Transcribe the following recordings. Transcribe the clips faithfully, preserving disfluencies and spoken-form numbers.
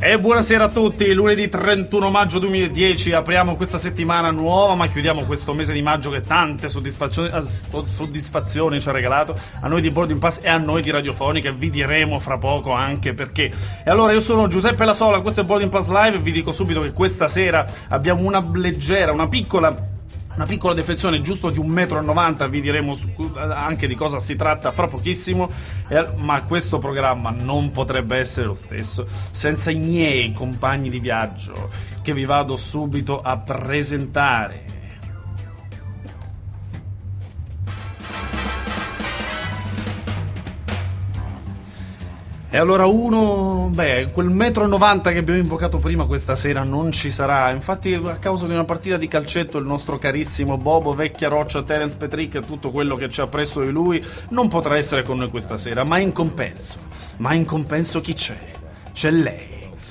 E buonasera a tutti, lunedì trentuno maggio duemiladieci, apriamo questa settimana nuova ma chiudiamo questo mese di maggio che tante soddisfazioni, soddisfazioni ci ha regalato a noi di Boarding Pass e a noi di Radiofonica, e vi diremo fra poco anche perché. E allora io sono Giuseppe La Sola, questo è Boarding Pass Live e vi dico subito che questa sera abbiamo una leggera, una piccola... Una piccola defezione, giusto di un metro e novanta, vi diremo su, anche di cosa si tratta fra pochissimo, eh, ma questo programma non potrebbe essere lo stesso senza i miei compagni di viaggio, che vi vado subito a presentare. E allora uno, beh, quel metro e novanta che abbiamo invocato prima questa sera non ci sarà, infatti a causa di una partita di calcetto il nostro carissimo Bobo, Vecchia Roccia, Terence Petric e tutto quello che c'è appresso di lui non potrà essere con noi questa sera, ma in compenso, ma in compenso chi c'è? C'è lei.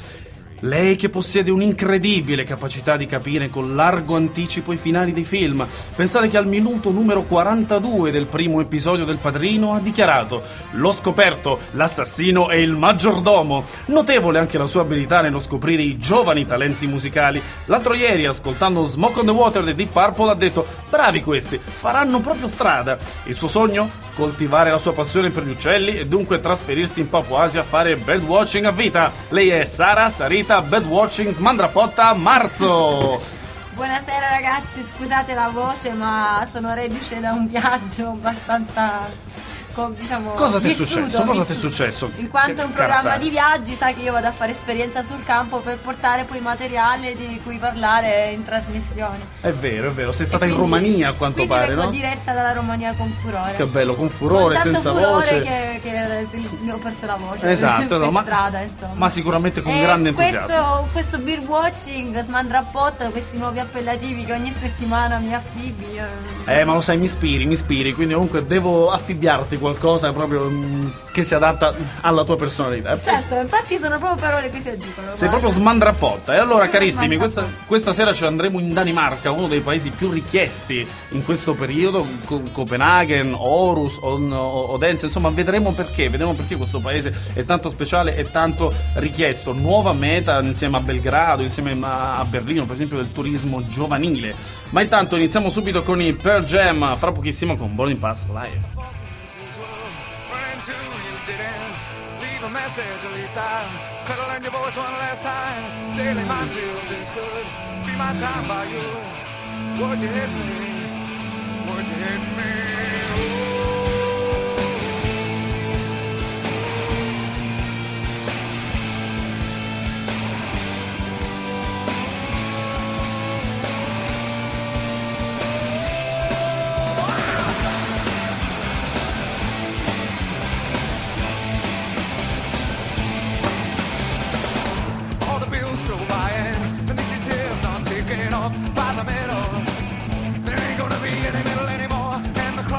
Lei che possiede un'incredibile capacità di capire con largo anticipo i finali dei film. Pensate che al minuto numero quarantadue del primo episodio del Padrino ha dichiarato: l'ho scoperto, l'assassino è il maggiordomo. Notevole anche la sua abilità nello scoprire i giovani talenti musicali. L'altro ieri, ascoltando Smoke on the Water dei Deep Purple, ha detto: bravi questi, faranno proprio strada. Il suo sogno? Coltivare la sua passione per gli uccelli e dunque trasferirsi in Papua Asia a fare birdwatching a vita. Lei è Sara Sarita Birdwatching Smandrapotta Marzo. Buonasera ragazzi, scusate la voce ma sono reduce da un viaggio abbastanza... diciamo, cosa ti è vissuto, successo? Cosa ti è vissuto. successo? In quanto è un programma Cazzate. di viaggi, sai che io vado a fare esperienza sul campo per portare poi materiale di cui parlare in trasmissione. È vero, è vero, sei stata E in quindi- Romania a quanto quindi pare, vengo no? diretta dalla Romania con furore. Che bello, con furore, con tanto senza furore voce. che, che mi ho perso la voce. Esatto, per no, ma, strada, insomma. ma sicuramente con E grande entusiasmo. Questo, questo beer watching, Smandrapot, questi nuovi appellativi che ogni settimana mi affibbi. io- Eh, ma lo sai, mi ispiri, mi ispiri, quindi comunque devo affibbiarti qualcosa proprio mm, che si adatta alla tua personalità. Certo, infatti sono proprio parole che si addicono. Sei guarda. proprio smandrappotta. E allora, Proprio carissimi, questa, smandrappotta. questa sera ci andremo in Danimarca, uno dei paesi più richiesti in questo periodo, Co- Copenaghen, Aarhus, On- O- Odense, insomma vedremo perché, vedremo perché questo paese è tanto speciale e tanto richiesto. Nuova meta insieme a Belgrado, insieme a a Berlino, per esempio, del turismo giovanile. Ma intanto iniziamo subito con i Pearl Jam, fra pochissimo con Boarding Pass Live. Running to you didn't leave a message, at least I could have learned your voice one last time. Daily minefield, this could be my time by you. Would you hit me? Would you hit me? All the bills go by and the initiatives are taken off by the middle. There ain't gonna be any middle anymore, and the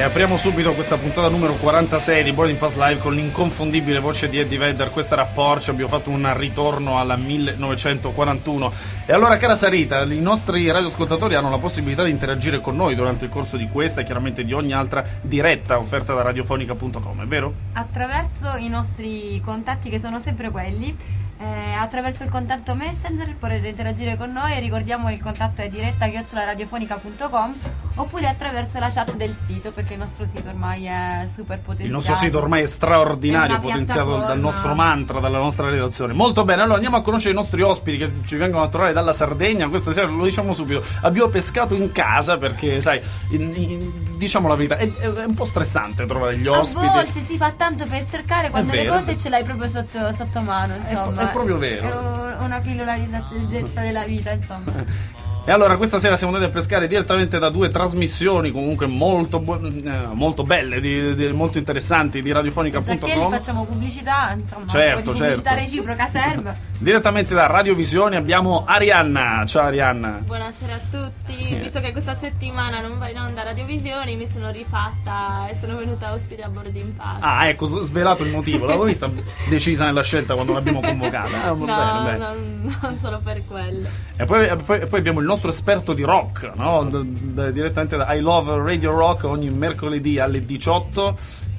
apriamo subito questa puntata numero quarantasei di Boarding Pass Live con l'inconfondibile voce di Eddie Vedder. Questa era Porsche, abbiamo fatto un ritorno alla millenovecentoquarantuno. E allora, cara Sarita, i nostri radioascoltatori hanno la possibilità di interagire con noi durante il corso di questa e chiaramente di ogni altra diretta offerta da radiofonica punto com, è vero? Attraverso i nostri contatti, che sono sempre quelli. Eh, attraverso il contatto Messenger potete interagire con noi, e ricordiamo il contatto è diretta chiocciola radiofonica punto com, oppure attraverso la chat del sito, perché il nostro sito ormai è super potenziato. Il nostro sito ormai è straordinario, è potenziato dal nostro mantra, dalla nostra redazione. Molto bene, allora andiamo a conoscere i nostri ospiti che ci vengono a trovare dalla Sardegna. Questa sera lo diciamo subito, abbiamo pescato in casa perché, sai, in, in, diciamo la verità, è, è un po' stressante trovare gli ospiti. A volte si fa tanto per cercare quando È le vero. cose ce l'hai proprio sotto, sotto mano, insomma. È, è proprio vero. È un- una pillola di saggezza della vita, insomma. E allora questa sera siamo andati a pescare direttamente da due trasmissioni comunque molto, bu- eh, molto belle, di, di- molto interessanti di radiofonica punto Già che com. li facciamo pubblicità, insomma, Certo, un po' di pubblicità certo. reciproca serve. Direttamente da Radiovisione abbiamo Arianna. Ciao Arianna. Buonasera a tutti, visto che questa settimana non va in onda Radiovisioni, mi sono rifatta e sono venuta ospite a Boarding Pass. Ah, ecco, s- svelato il motivo. L'avevo vista decisa nella scelta quando l'abbiamo convocata. Ah, va no, bene, bene. non, non solo per quello. E poi, e poi- e poi abbiamo il nostro esperto di rock, no? D- d- direttamente da I Love Radio Rock ogni mercoledì alle diciotto,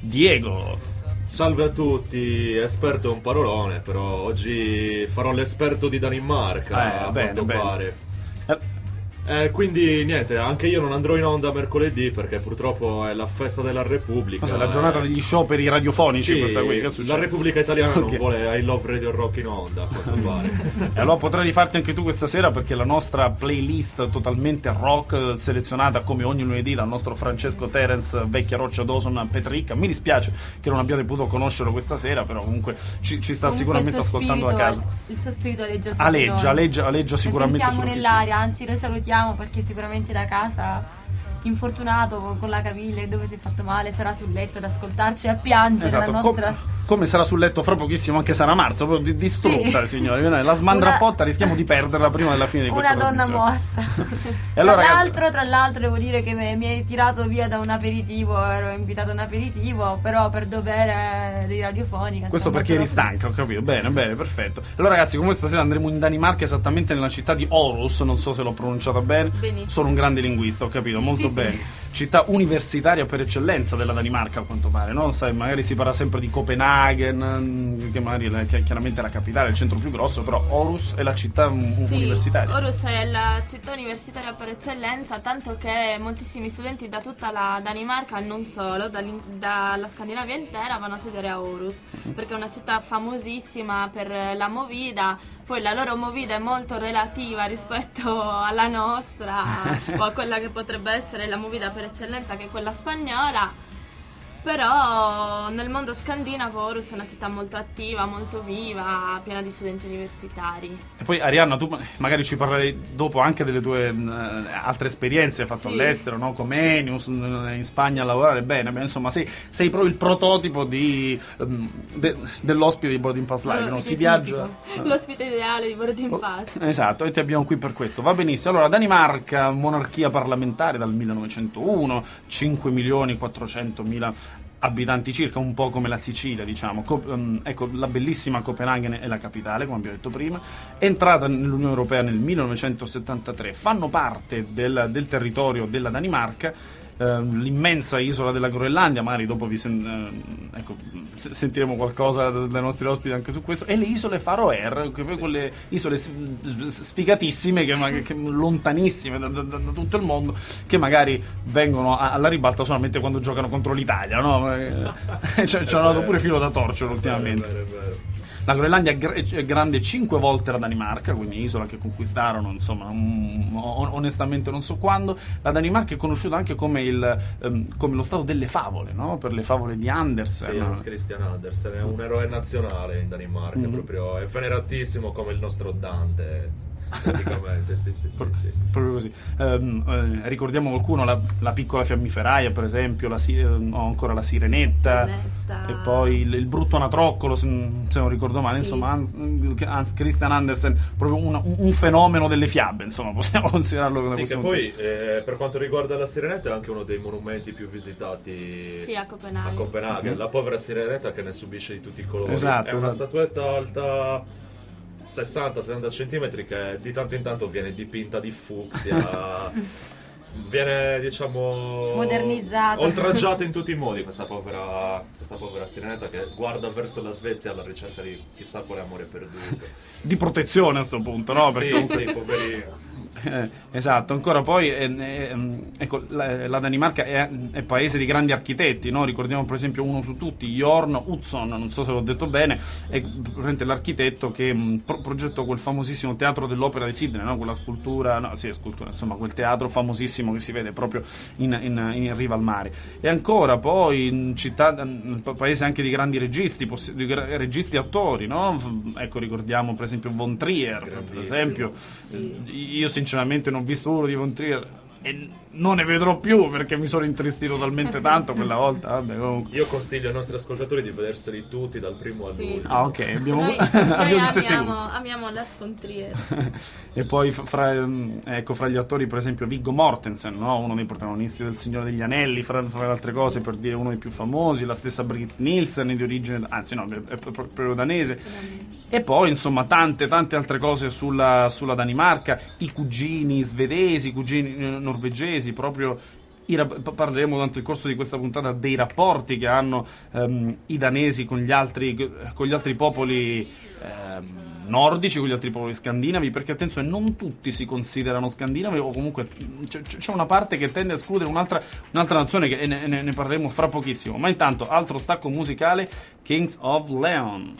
Diego. Salve a tutti, esperto è un parolone, però oggi farò l'esperto di Danimarca, Eh, a bene, quanto bene. pare. Eh, Eh, quindi niente, anche io non andrò in onda mercoledì perché purtroppo è la festa della Repubblica. Cos'è, la giornata degli scioperi radiofonici Sì, questa qui? Che succede? la Repubblica Italiana Ok. non vuole I Love Radio Rock in onda, a quanto pare. E allora potrai rifarti anche tu questa sera, perché la nostra playlist totalmente rock, selezionata come ogni lunedì dal nostro Francesco Terence, Vecchia Roccia Dawson Petricca. Mi dispiace che non abbiate potuto conoscerlo questa sera, però comunque ci, ci sta Comunque sicuramente il suo ascoltando spirito- a casa. Il suo spirito aleggia su di Aleggia, noi. aleggia, aleggia Lo sicuramente sentiamo su di sì. nell'aria, anzi lo salutiamo perché sicuramente da casa, infortunato con- con la caviglia, dove si è fatto male, sarà sul letto ad ascoltarci e a piangere Esatto, la com- nostra... come sarà sul letto fra pochissimo anche Sara Marzo, proprio di- distrutta, Sì. signori. La smandrappotta Una- rischiamo di perderla prima della fine di questa Una donna trasmissione. morta. E allora, tra, ragazzi- l'altro, tra l'altro devo dire che mi, mi hai tirato via da un aperitivo, ero invitato a un aperitivo, però per dovere di radiofonica. Questo insomma, perché eri sono- stanca, ho capito. Bene, bene, perfetto. Allora ragazzi, come stasera andremo in Danimarca, esattamente nella città di Aarhus, non so se l'ho pronunciata bene. Benissimo. Sono un grande linguista, ho capito, molto Sì, bene. sì. Città universitaria per eccellenza della Danimarca, a quanto pare, no? Sai, magari si parla sempre di Copenaghen, mm, che magari è, che è chiaramente la capitale, il centro più grosso, però Aarhus è la città mm, Sì, universitaria. Aarhus è la città universitaria per eccellenza, tanto che moltissimi studenti da tutta la Danimarca, non solo, dall'in- dalla Scandinavia intera, vanno a studiare a Aarhus, perché è una città famosissima per la movida. Poi la loro movida è molto relativa rispetto alla nostra o a quella che potrebbe essere la movida per eccellenza, che è quella spagnola. Però nel mondo scandinavo Aarhus è una città molto attiva, molto viva, piena di studenti universitari. E poi Arianna, tu magari ci parlerai dopo anche delle tue eh, altre esperienze, hai fatto Sì. all'estero, no? Come Enius, in Spagna a lavorare bene, beh, insomma sei, sei proprio il prototipo di, ehm, de- dell'ospite di Boarding Pass Live, no? L'ospite Si viaggia... tipico. L'ospite ideale di Boarding Pass. Esatto, e ti abbiamo qui per questo. Va benissimo. Allora, Danimarca, monarchia parlamentare dal millenovecentouno, cinque milioni quattrocentomila abitanti circa, un po' come la Sicilia, diciamo. Co- ehm, ecco, la bellissima Copenaghen è la capitale, come abbiamo detto prima. È entrata nell'Unione Europea nel millenovecentosettantatré. Fanno parte del, del territorio della Danimarca ehm, l'immensa isola della Groenlandia, magari dopo vi sen- ehm, ecco, se- sentiremo qualcosa d- dai nostri ospiti anche su questo, e le isole Faroe, che poi quelle isole s- s- sfigatissime, che, ma- che lontanissime da, da- da tutto il mondo, che magari vengono a- alla ribalta solamente quando giocano contro l'Italia, no? Eh, ci ci hanno dato pure filo da torcere ultimamente. Vero, vero, vero. La Groenlandia è, gr- è grande cinque volte la Danimarca, quindi isola che conquistarono, insomma, un- on- onestamente non so quando. La Danimarca è conosciuta anche come, il, ehm, come lo stato delle favole, no? Per le favole di Andersen. Sì, Hans Christian Andersen è un eroe nazionale in Danimarca, Mm. proprio è veneratissimo come il nostro Dante. praticamente, sì, sì, sì, Pro- sì. proprio così. Ehm, eh, ricordiamo qualcuno, la, la piccola fiammiferaia, per esempio, la, si- eh, ho ancora la sirenetta, Sirenetta. e poi il, il brutto anatroccolo, se, se non ricordo male, Sì. insomma, Hans, Hans Christian Andersen, proprio un, un- un fenomeno delle fiabe, insomma, possiamo considerarlo come Sì, che possiamo poi eh, per quanto riguarda la Sirenetta è anche uno dei monumenti più visitati Sì, a Copenaghen. a Copenaghen. Mhm. La povera Sirenetta che ne subisce di tutti i colori. Esatto, è una esatto. statuetta alta sessanta settanta centimetri che di tanto in tanto viene dipinta di fucsia. Viene, diciamo, Modernizzata. oltraggiata in tutti i modi questa povera, questa povera Sirenetta che guarda verso la Svezia alla ricerca di chissà quale amore perduto. di protezione a sto punto, no? Perché Sì, comunque- sì, poverino. Eh, esatto, ancora poi eh, eh, ecco, la, la Danimarca è, è paese di grandi architetti, no? Ricordiamo per esempio uno su tutti, Jorn Utzon, non so se l'ho detto bene, è praticamente l'architetto che mh, pro- progettò quel famosissimo teatro dell'opera di Sydney, no? Quella scultura, no, sì, scultura, insomma, quel teatro famosissimo che si vede proprio in, in, in riva al mare. E ancora poi in città, in paese anche di grandi registi, poss- di gra- registi attori, no? F- Ecco, ricordiamo per esempio Von Trier, per Grandissimo. esempio. Io sinceramente non ho visto uno di Von Trier e non ne vedrò più perché mi sono intristito talmente tanto quella volta. Vabbè, comunque. Io consiglio ai nostri ascoltatori di vederseli tutti dal primo Sì. all'ultimo. Ah, ok, abbiamo, Noi, abbiamo noi gli stessi amiamo, gusti. amiamo Lars von Trier. E poi f- fra, ehm, ecco, fra gli attori per esempio Viggo Mortensen, no? Uno dei protagonisti del Signore degli Anelli, fra, fra le altre cose, per dire uno dei più famosi, la stessa Brigitte Nielsen di origine, anzi no, è, è proprio danese. E poi insomma tante tante altre cose sulla, sulla Danimarca, i cugini svedesi, i cugini eh, norvegesi, proprio i rap- parleremo durante il corso di questa puntata dei rapporti che hanno ehm, i danesi con gli altri, con gli altri popoli ehm, nordici, con gli altri popoli scandinavi, perché attenzione, non tutti si considerano scandinavi, o comunque c'è, c'è una parte che tende a escludere un'altra, un'altra nazione, che ne, ne, ne parleremo fra pochissimo. Ma intanto altro stacco musicale, Kings of Leon.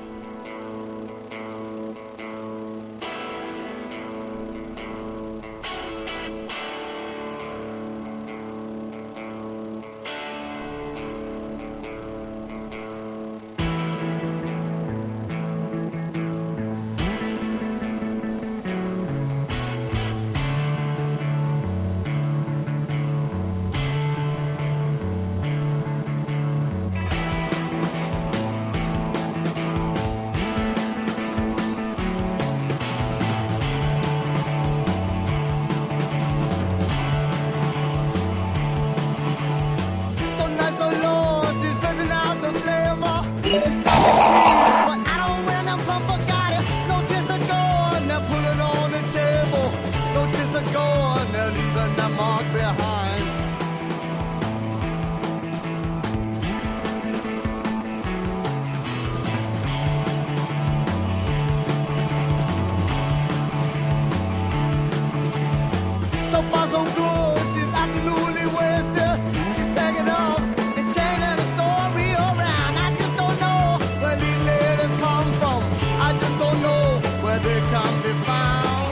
So nice so low, she's pressing out the flavor. She's so sweet, but I don't wear them pumper got it. Notice a gun, they're pulling on the table. Notice a gun, they're leaving that mark behind. So far so good, she's absolutely wasted. She's taking off and changing the story around. I just don't know where these ladies come from. I just don't know where they can be found.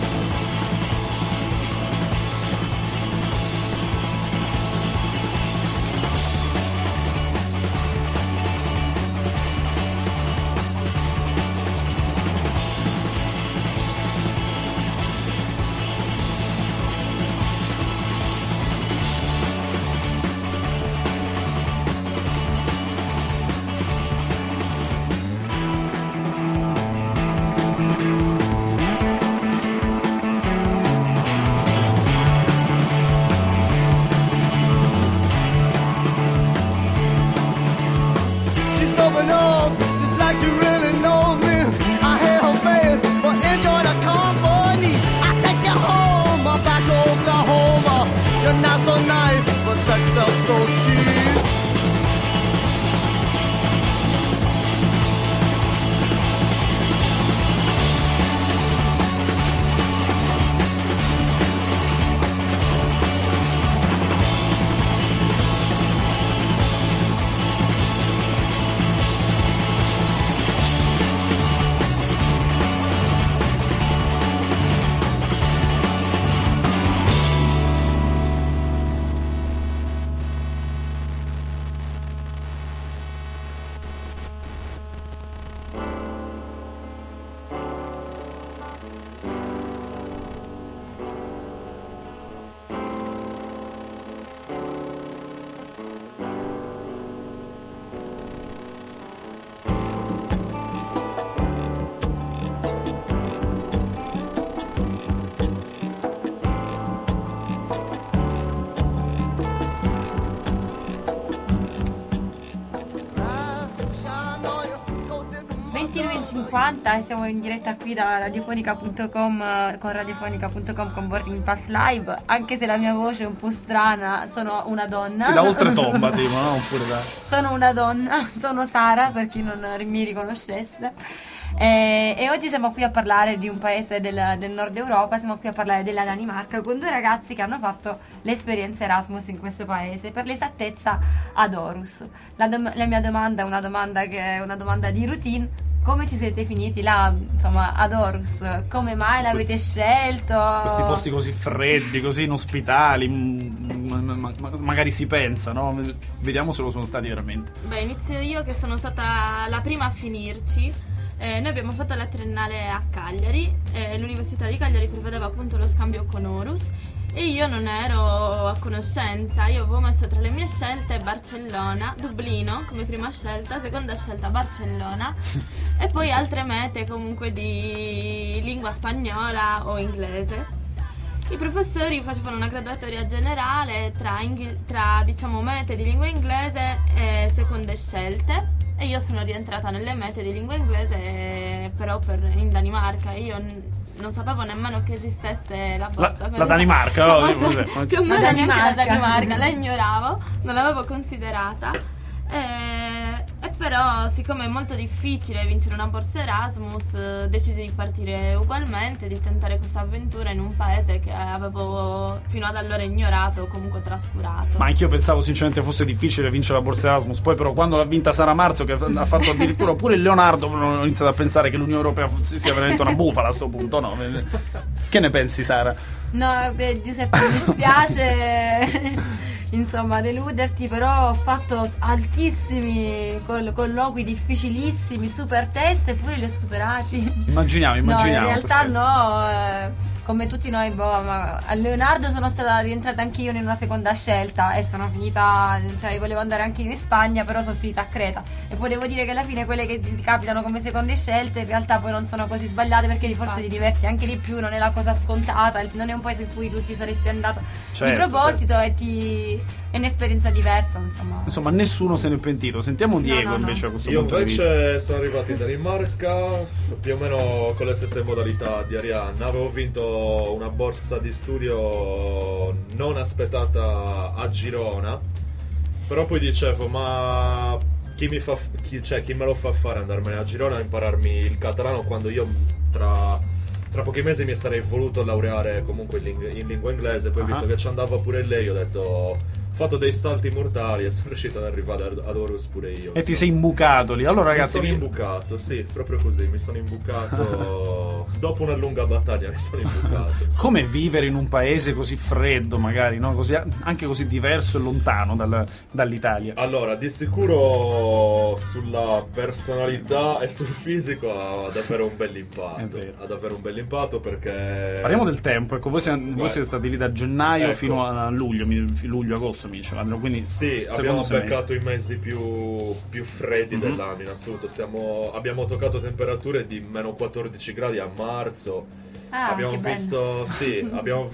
She's open up, just like she really knows me. I hate her face, but enjoy the company. I take you home, uh, back to Oklahoma. You're not so nice, but sex sells so cheap. ventidue e cinquanta e siamo in diretta qui da radiofonica punto com eh, con radiofonica punto com con Boarding Pass Live, anche se la mia voce è un po' strana, sono una donna. Sì, da oltretomba, tipo, no? Oppure da... Sono una donna, sono Sara, per chi non mi riconoscesse. E, e oggi siamo qui a parlare di un paese del, del nord Europa, siamo qui a parlare della Danimarca con due ragazzi che hanno fatto l'esperienza Erasmus in questo paese, per l'esattezza ad Aarhus. La, dom- la mia domanda è una domanda che è una domanda di routine: come ci siete finiti là, insomma, ad Aarhus? Come mai l'avete Questi- scelto? Questi posti così freddi, così inospitali, mm, ma- ma- ma- magari si pensa, no? Vediamo se lo sono stati veramente. Beh, inizio io che sono stata la prima a finirci. Eh, noi abbiamo fatto la triennale a Cagliari, eh, l'Università di Cagliari prevedeva appunto lo scambio con Aarhus e io non ero a conoscenza. Io avevo messo tra le mie scelte Barcellona, Dublino come prima scelta, seconda scelta Barcellona e poi altre mete comunque di lingua spagnola o inglese. I professori facevano una graduatoria generale tra, inghi- tra diciamo mete di lingua inglese e seconde scelte. E io sono rientrata nelle mete di lingua inglese, eh, però per, in Danimarca. Io n- non sapevo nemmeno che esistesse la La, borsa. per- la Danimarca, no? No, Vabbè. più o meno La neanche la Danimarca. Danimarca, la ignoravo, non l'avevo considerata. E, e però, siccome è molto difficile vincere una borsa Erasmus, eh, decisi di partire ugualmente, di tentare questa avventura in un paese che avevo fino ad allora ignorato o comunque trascurato. Ma anch'io pensavo sinceramente fosse difficile vincere la borsa Erasmus. Poi però quando l'ha vinta Sara Marzo, che ha fatto addirittura pure il Leonardo, ho iniziato a pensare che l'Unione Europea fosse- sia veramente una bufala a sto punto, no? Che ne pensi, Sara? No, beh, Giuseppe, mi spiace insomma deluderti, però ho fatto altissimi col- colloqui difficilissimi, super test, eppure li ho superati. Immaginiamo, immaginiamo. No, in realtà perfetto. no, eh, come tutti noi, boh, ma a Leonardo sono stata rientrata anch'io in una seconda scelta e sono finita, cioè volevo andare anche in Spagna, però sono finita a Creta. E poi devo dire che alla fine quelle che ti capitano come seconde scelte in realtà poi non sono così sbagliate, perché forse ti diverti anche di più, non è la cosa scontata, non è un paese in cui tu ci saresti andato Certo, di proposito e ti è un'esperienza diversa, insomma. Insomma, nessuno se ne è pentito. Sentiamo Diego no, no. invece a questo Io punto di vista. invece sono arrivato in Danimarca più o meno con le stesse modalità di Arianna. Avevo vinto una borsa di studio non aspettata a Girona, però poi dicevo, ma chi mi fa, chi, cioè, chi me lo fa fare andarmene a Girona a impararmi il catalano quando io tra, tra pochi mesi mi sarei voluto laureare comunque in, ling- in lingua inglese. Poi Ah. visto che ci andava pure lei, ho detto, ho fatto dei salti mortali e sono riuscito ad arrivare ad, ad Aarhus pure io. E ti insomma. sei imbucato lì. Allora, Mi ragazzi, sono vi- imbucato, sì, proprio così, mi sono imbucato dopo una lunga battaglia, mi sono imbucato. sì. come vivere in un paese così freddo, magari, no? Così, anche così diverso e lontano dal- dall'Italia? Allora, di sicuro sulla personalità e sul fisico ha davvero un bel È impatto. vero. Ha davvero un bel impatto perché... Parliamo del tempo, ecco, voi siete, voi Guarda. siete stati lì da gennaio Ecco. fino a luglio, mi- luglio-agosto mi dicevano, quindi Sì, secondo abbiamo semestre. beccato i mesi più, più freddi Mhm. dell'anno in assoluto. Siamo, abbiamo toccato temperature di meno quattordici gradi a marzo. Ah, abbiamo che bello. visto, sì, abbiamo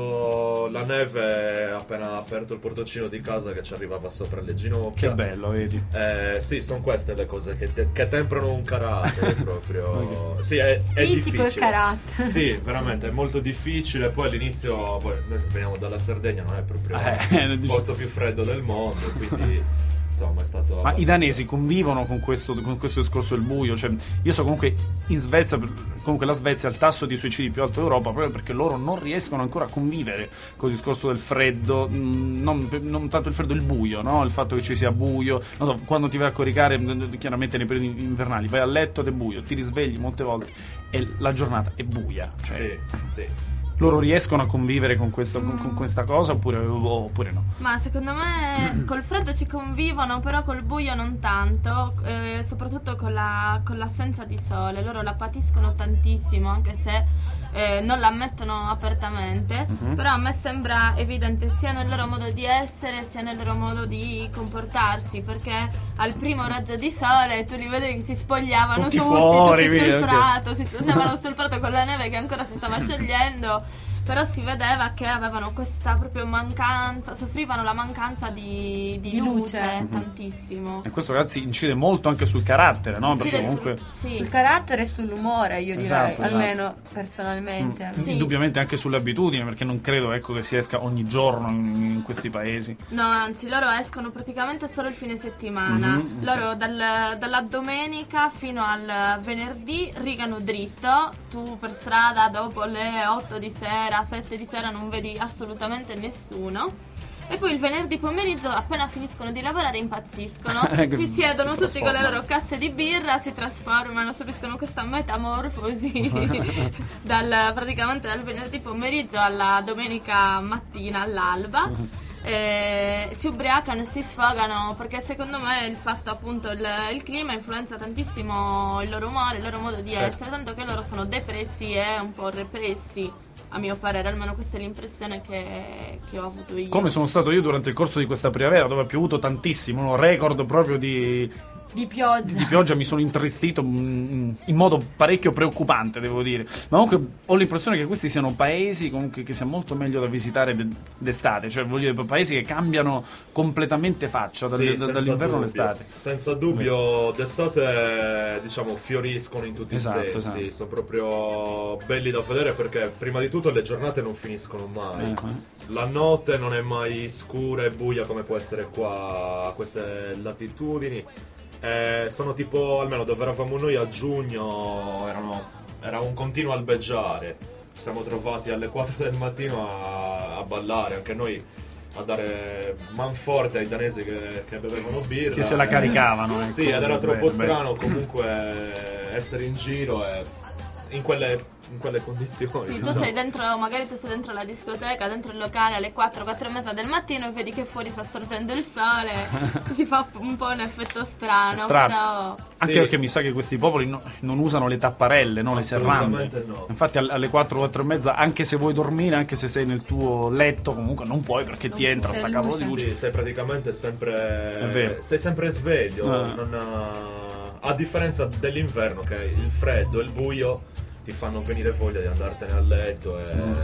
visto la neve appena aperto il portoncino di casa che ci arrivava sopra le ginocchia. Che bello, vedi? Eh, sì, sono queste le cose che, te- che temprano un carattere proprio. Sì, è, è Fisico e difficile. carattere. Sì, veramente è molto difficile. Poi all'inizio, poi noi veniamo dalla Sardegna, non è proprio Eh, il dici- posto più freddo del mondo, quindi insomma è stato. Ma i abbastanza- danesi convivono con questo, con questo discorso del buio? Cioè, io so comunque in Svezia, comunque la Svezia ha il tasso di suicidi più alto d'Europa proprio perché loro non riescono ancora a convivere con il discorso del freddo, mh, non, non tanto il freddo, il buio, no? Il fatto che ci sia buio, non so, quando ti vai a coricare, mh, chiaramente nei periodi invernali, vai a letto ed è buio, ti risvegli molte volte e la giornata è buia. Cioè, Sì, sì. loro riescono a convivere con, questo, con, con questa cosa oppure, oppure no? Ma secondo me col freddo ci convivono, però col buio non tanto, eh, soprattutto con, la, con l'assenza di sole. Loro la patiscono tantissimo, anche se eh, non l'ammettono apertamente. Mhm. Però a me sembra evidente sia nel loro modo di essere sia nel loro modo di comportarsi, perché al primo raggio di sole tu li vedevi che si spogliavano Tutti tutti, fuori, tutti sul via, ok. prato, si andavano sul prato con la neve che ancora si stava sciogliendo. però si vedeva che avevano questa proprio mancanza, soffrivano la mancanza di, di, Di luce, luce. Mhm. tantissimo. E questo, ragazzi, incide molto anche sul carattere, no? Perché Incide comunque sul, sì. Sul carattere e sull'umore, io direi, Esatto, esatto. almeno personalmente. Mm, Sì. indubbiamente anche sulle abitudini, perché non credo, ecco, che si esca ogni giorno in, in questi paesi. No, anzi, loro escono praticamente solo il fine settimana. Mhm, Loro dal- dalla domenica fino al venerdì rigano dritto. Tu per strada dopo le otto di sera, sette di sera non vedi assolutamente nessuno. E poi il venerdì pomeriggio, appena finiscono di lavorare, impazziscono. Che Si siedono si tutti con le trasformano. loro casse di birra, si trasformano, subiscono questa metamorfosi dal, praticamente dal venerdì pomeriggio alla domenica mattina all'alba. Eh, si ubriacano e si sfogano, perché secondo me il fatto appunto il, il clima influenza tantissimo il loro umore, il loro modo di Certo. essere, tanto che loro sono depressi e un po' repressi, a mio parere, almeno questa è l'impressione che, che ho avuto io. Come sono stato io durante il corso di questa primavera, dove ha piovuto tantissimo, un record proprio di, Di pioggia. di pioggia, mi sono intristito mm, in modo parecchio preoccupante, devo dire. Ma comunque ho l'impressione che questi siano paesi comunque che sia molto meglio da visitare de- d'estate, cioè voglio dire, paesi che cambiano completamente faccia dal- Sì, da- senza dall'inverno dubbio. all'estate. Senza dubbio, d'estate diciamo fioriscono in tutti Esatto, i sensi, esatto. sono proprio belli da vedere perché prima di tutto le giornate non finiscono mai. Eh. La notte non è mai scura e buia come può essere qua a queste latitudini. Eh, sono tipo, almeno dove eravamo noi a giugno, erano, era un continuo albeggiare. Ci siamo trovati alle quattro del mattino a, a ballare, anche noi a dare manforte ai danesi che, che bevevano birra. Che se la eh. caricavano. ecco. Sì, ed era Bene, troppo bene. strano comunque essere in giro e in quelle, in quelle condizioni. Sì, tu diciamo. sei dentro, magari tu sei dentro la discoteca, dentro il locale alle quattro, quattro e mezza del mattino e vedi che fuori sta sorgendo il sole, si fa un po' un effetto strano, Strano. però... Anche Sì. perché mi sa che questi popoli no- non usano le tapparelle, no? Le serrande. Assolutamente no. Infatti al- alle quattro, quattro e mezza, anche se vuoi dormire, anche se sei nel tuo letto, comunque non puoi perché ti entra c'è sta luce. cavolo di luce. Sì, sei praticamente sempre. È vero. Sei sempre sveglio. Ah. Non ha- a differenza dell'inverno, che il freddo e il buio ti fanno venire voglia di andartene a letto e,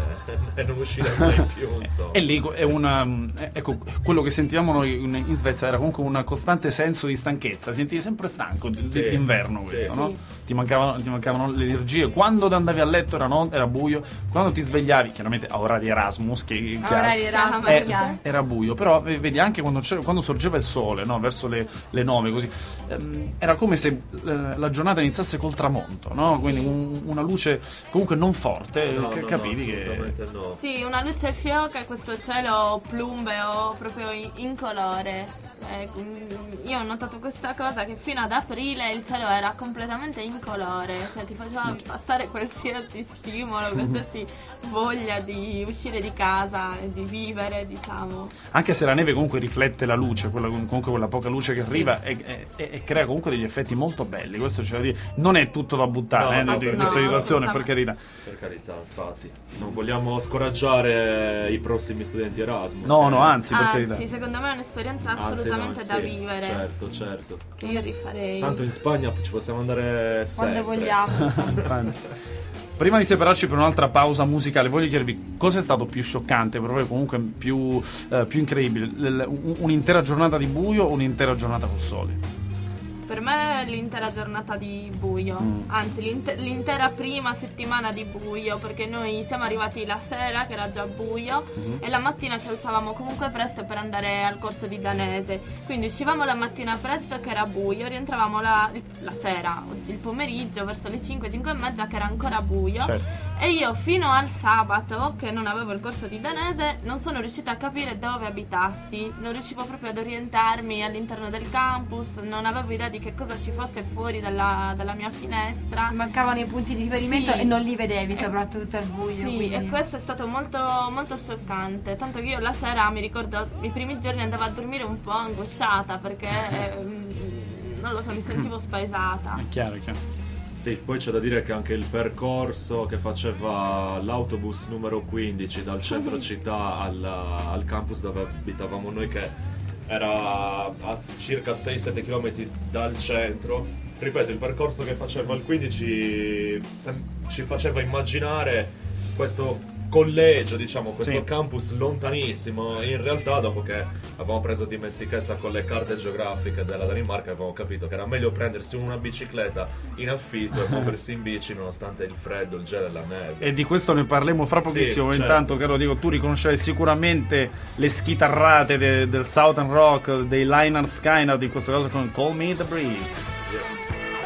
e non uscire mai più. Insomma. E lì è una. eh, Ecco, quello che sentivamo noi in, in Svezia era comunque un costante senso di stanchezza. Ti sentivi sempre stanco d- Sì, d'inverno sì. questo, no? Sì. Ti mancavano, ti mancavano le energie. Quando andavi a letto era, no- era buio. Quando ti svegliavi, chiaramente a orari Erasmus, che, che A orari Erasmus, Eh, chiaro. era buio, però eh, vedi anche quando, c'era- quando sorgeva il sole, no? Verso le, le nove così, ehm, era come se eh, la giornata iniziasse col tramonto, no? Quindi un- una luce comunque non forte, No, che no, capivi no, che assolutamente no. Sì, una luce fioca e questo cielo plumbeo proprio in, in colore. Eh, mm, io ho notato questa cosa che fino ad aprile il cielo era completamente in colore, cioè ti faceva passare qualsiasi stimolo, qualsiasi voglia di uscire di casa e di vivere, diciamo. anche se la neve comunque riflette la luce, quella, comunque quella poca luce che arriva e, e- e crea comunque degli effetti molto belli, questo c'è da dire. Non è tutto da buttare No, eh, no, di per- questa no, situazione, per assolutamente. carità. Per carità, infatti. Non vogliamo scoraggiare i prossimi studenti Erasmus. No, che- no, anzi, per carità. Anzi, secondo me è un'esperienza Anzi, assolutamente no, da sì, vivere, Certo, certo. che io rifarei. Tanto in Spagna ci possiamo andare sempre. Quando vogliamo. Infatti. Prima di separarci per un'altra pausa musicale, voglio chiedervi cosa è stato più scioccante, proprio comunque più, eh, più incredibile, L- un- un'intera giornata di buio o un'intera giornata col sole? Per me è l'intera giornata di buio, Mm. anzi l'int- l'intera prima settimana di buio, perché noi siamo arrivati la sera che era già buio Mhm. e la mattina ci alzavamo comunque presto per andare al corso di danese, quindi uscivamo la mattina presto che era buio, rientravamo la, la sera, il pomeriggio verso le cinque, cinque e mezza che era ancora buio. Certo. E io fino al sabato, che non avevo il corso di danese, non sono riuscita a capire dove abitassi, non riuscivo proprio ad orientarmi all'interno del campus, non avevo idea di che cosa ci fosse fuori dalla, dalla mia finestra. Mancavano i punti di riferimento Sì. e non li vedevi, soprattutto al buio. Sì, quindi. e questo è stato molto, molto scioccante, tanto che io la sera, mi ricordo, i primi giorni andavo a dormire un po' angosciata perché, ehm, non lo so, mi sentivo spaesata. È chiaro, è chiaro. Sì, poi c'è da dire che anche il percorso che faceva l'autobus numero quindici dal centro città al, al campus dove abitavamo noi, che era a circa sei sette chilometri dal centro, ripeto, il percorso che faceva il quindici sem- ci faceva immaginare questo collegio, diciamo, questo Sì. campus lontanissimo. In realtà, dopo che avevamo preso dimestichezza con le carte geografiche della Danimarca, avevamo capito che era meglio prendersi una bicicletta in affitto e muoversi in bici nonostante il freddo, il gelo e la neve. E di questo ne parleremo fra pochissimo. Sì, certo. Intanto, caro Diego, tu riconoscerai sicuramente le schitarrate de- del Southern Rock, dei Lynyrd Skynyrd, in questo caso con Call Me The Breeze. Yes.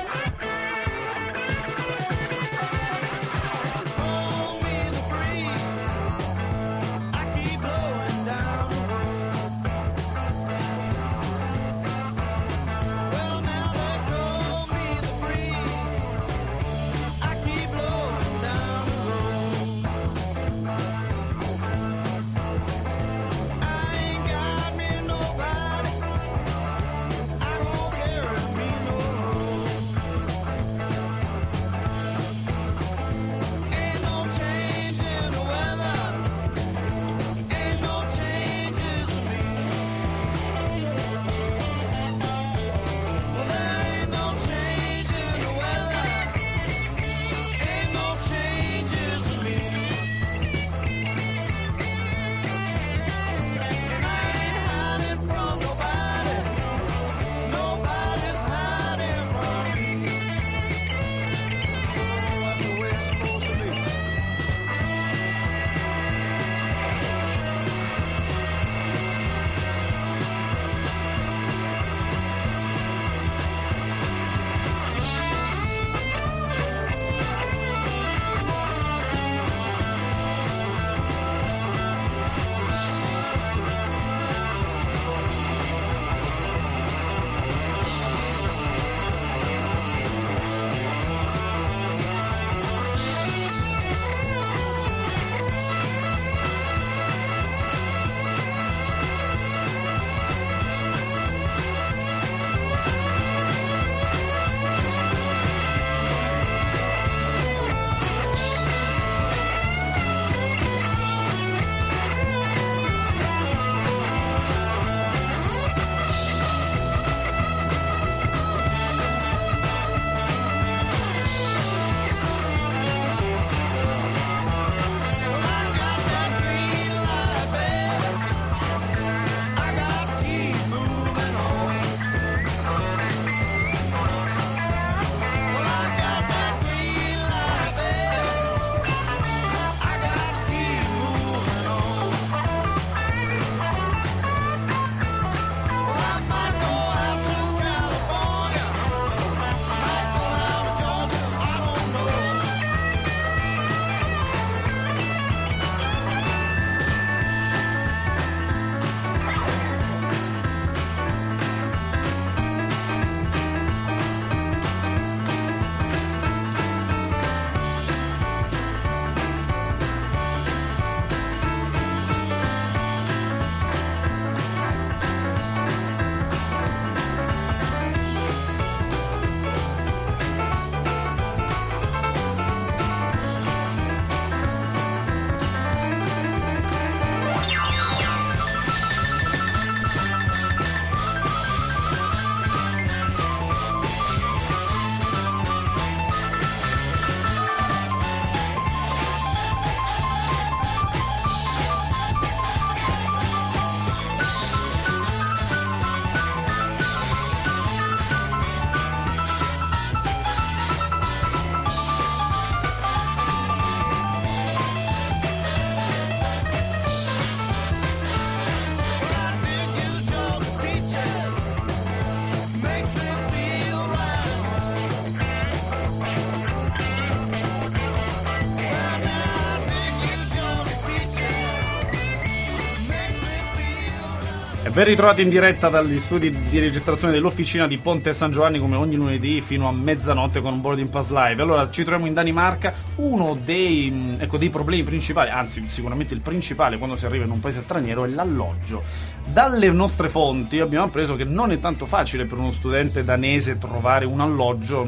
Ben ritrovati in diretta dagli studi di registrazione dell'Officina di Ponte San Giovanni, come ogni lunedì fino a mezzanotte con un Boarding Pass Live. Allora ci troviamo in Danimarca. Uno dei, ecco, dei problemi principali, anzi sicuramente il principale quando si arriva in un paese straniero, è l'alloggio. Dalle nostre fonti abbiamo appreso che non è tanto facile per uno studente danese trovare un alloggio,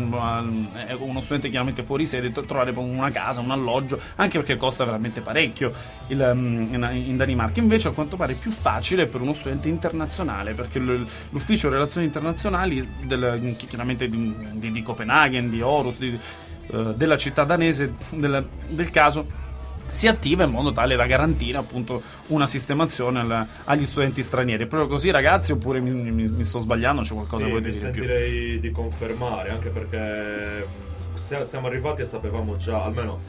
uno studente chiaramente fuori sede, trovare una casa, un alloggio, anche perché costa veramente parecchio il, in Danimarca. Invece a quanto pare è più facile per uno studente internazionale, perché l'ufficio relazioni internazionali del, chiaramente di, di, di Copenaghen, di Aarhus, di, uh, della città danese del, del caso si attiva in modo tale da garantire appunto una sistemazione al, agli studenti stranieri. È proprio così, ragazzi, oppure mi, mi, mi sto sbagliando? C'è qualcosa sì, che volete mi dire più? sentirei di confermare, anche perché se- siamo arrivati e sapevamo già, almeno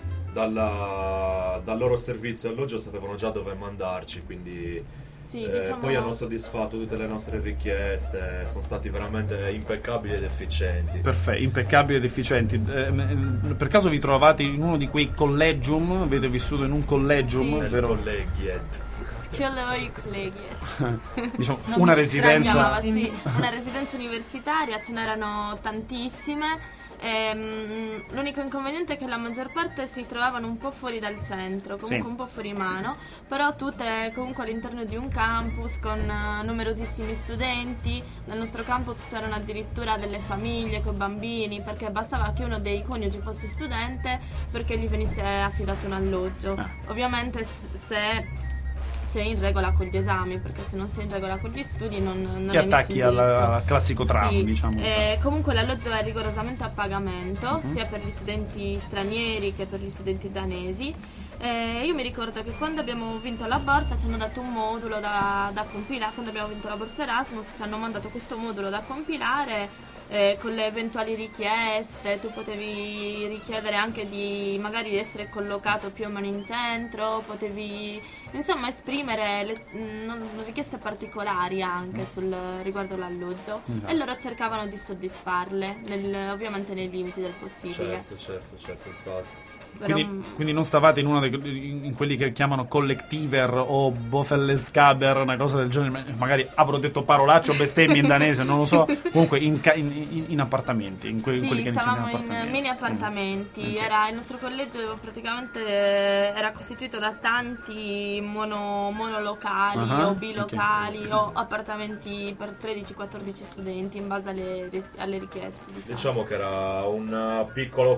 dalla- dal loro servizio alloggio sapevano già dove mandarci, quindi Sì, eh, diciamo... poi hanno soddisfatto tutte le nostre richieste, sono stati veramente impeccabili ed efficienti. Perfetto, impeccabili ed efficienti. Eh, m- per caso vi trovate in uno di quei collegium? Avete vissuto in un collegium? Sì. Vero? Colleghi, Scuola i colleghi. Diciamo, Non una mi residenza. Chiamava, sì, una residenza universitaria, ce n'erano tantissime. Ehm, l'unico inconveniente è che la maggior parte si trovavano un po' fuori dal centro, comunque Sì. un po' fuori mano, però tutte comunque all'interno di un campus con eh, numerosissimi studenti. Nel nostro campus c'erano addirittura delle famiglie con bambini, perché bastava che uno dei coniugi fosse studente perché gli venisse affidato un alloggio. Ah. Ovviamente s- se sei in regola con gli esami, perché se non sei in regola con gli studi non, non Ti hai attacchi nessun al, diritto. al classico tram, Sì, diciamo. eh, comunque l'alloggio è rigorosamente a pagamento, Mhm. sia per gli studenti stranieri che per gli studenti danesi. Eh, io mi ricordo che quando abbiamo vinto la borsa ci hanno dato un modulo da, da compilare, quando abbiamo vinto la borsa Erasmus ci hanno mandato questo modulo da compilare eh, con le eventuali richieste. Tu potevi richiedere anche di magari di essere collocato più o meno in centro, potevi insomma esprimere le, mh, non- richieste particolari anche sul, riguardo l'alloggio, Esatto. e loro cercavano di soddisfarle, nel- ovviamente nei limiti del possibile. certo, certo, certo, infatti. Però, Quindi, quindi non stavate in uno dei, in quelli che chiamano collectiver o bofelleskaber, una cosa del genere. Magari avrò detto parolacce o bestemmie in danese, non lo so. Comunque in, ca- in- in- in appartamenti, in, que- in quelli sì, che stavamo chiamano in appartamenti. mini appartamenti. Mm, ok. Era, il nostro collegio praticamente eh, era costituito da tanti mono, monolocali Ah, o bilocali o appartamenti per tredici quattordici studenti in base alle, ris- alle richieste. Diciamo. Diciamo che era un piccolo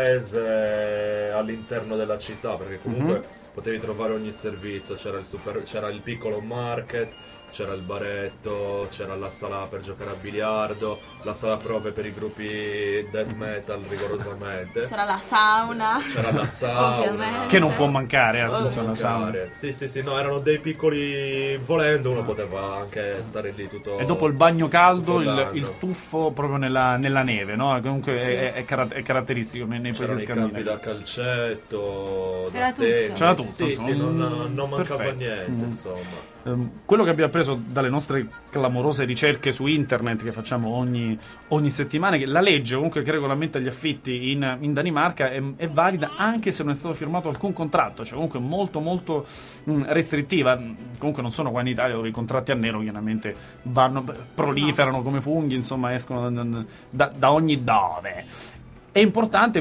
paese all'interno della città, perché comunque Mhm. potevi trovare ogni servizio, c'era il, super- c'era il piccolo market, c'era il baretto, c'era la sala per giocare a biliardo, la sala prove per i gruppi death metal rigorosamente, C'era la sauna. c'era la sauna. Ovviamente. Che non può mancare, Oh, attenzione, la sauna. Giocare. Sì, sì, sì, no, erano dei piccoli, volendo uno poteva anche stare lì tutto. E dopo il bagno caldo, tutto il, l'anno. il tuffo proprio nella, nella neve, no? Comunque è, è cara- è caratteristico nei, nei paesi C'erano i campi scandinavi. da calcetto, C'era da tutto. tennis. C'era tutto, Sì, sì, insomma. non, non mancava Perfetto. niente, Mm. insomma. Ehm, quello che abbiamo preso dalle nostre clamorose ricerche su internet che facciamo ogni, ogni settimana è che la legge comunque che regolamenta gli affitti in, in Danimarca è, è valida anche se non è stato firmato alcun contratto, cioè comunque molto molto mh, restrittiva. Comunque non sono qua in Italia dove i contratti a nero chiaramente vanno, proliferano come funghi, insomma escono da, da- da ogni dove. È importante,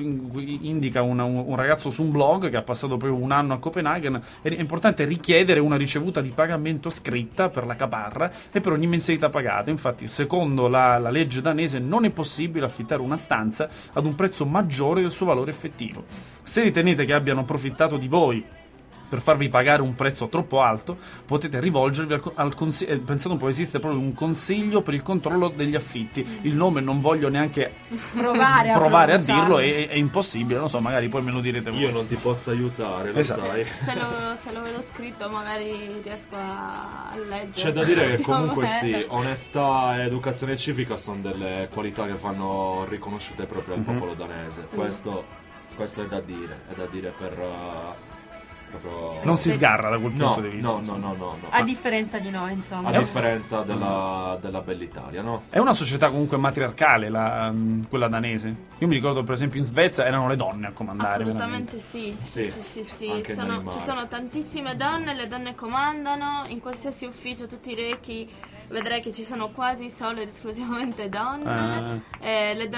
indica una- un, un ragazzo su un blog che ha passato proprio un anno a Copenaghen, è importante richiedere una ricevuta di pagamento scritta per la caparra e per ogni mensilità pagata. Infatti, secondo la, la legge danese, non è possibile affittare una stanza ad un prezzo maggiore del suo valore effettivo. Se ritenete che abbiano approfittato di voi per farvi pagare un prezzo troppo alto, potete rivolgervi al, co- al consiglio. Pensate un po', esiste proprio un consiglio per il controllo degli affitti. Il nome non voglio neanche Provare a provare a pronunciarlo. dirlo, è, è impossibile, non so, magari poi me lo direte voi. Io non ti posso aiutare, lo Esatto. sai. Se lo, se lo vedo scritto magari riesco a, a leggere. C'è da dire che comunque sì, Ovviamente. onestà e educazione civica sono delle qualità che vanno riconosciute proprio al Mhm. popolo danese. Sì. Questo, questo è da dire, è da dire per uh, proprio... Non si sgarra da quel no, punto di vista. no, no, no, no, no. A differenza di noi, insomma. A differenza della, della bell'Italia, no? È una società comunque matriarcale, la, um, quella danese. Io mi ricordo, per esempio, in Svezia erano le donne a comandare. Assolutamente sì, sì, Sì, sì, sì, sì. anche in Sono- Danimarca. ci sono tantissime donne, le donne comandano, in qualsiasi ufficio, tutti i rechi, vedrai che ci sono quasi solo ed esclusivamente donne. Ah. Eh, le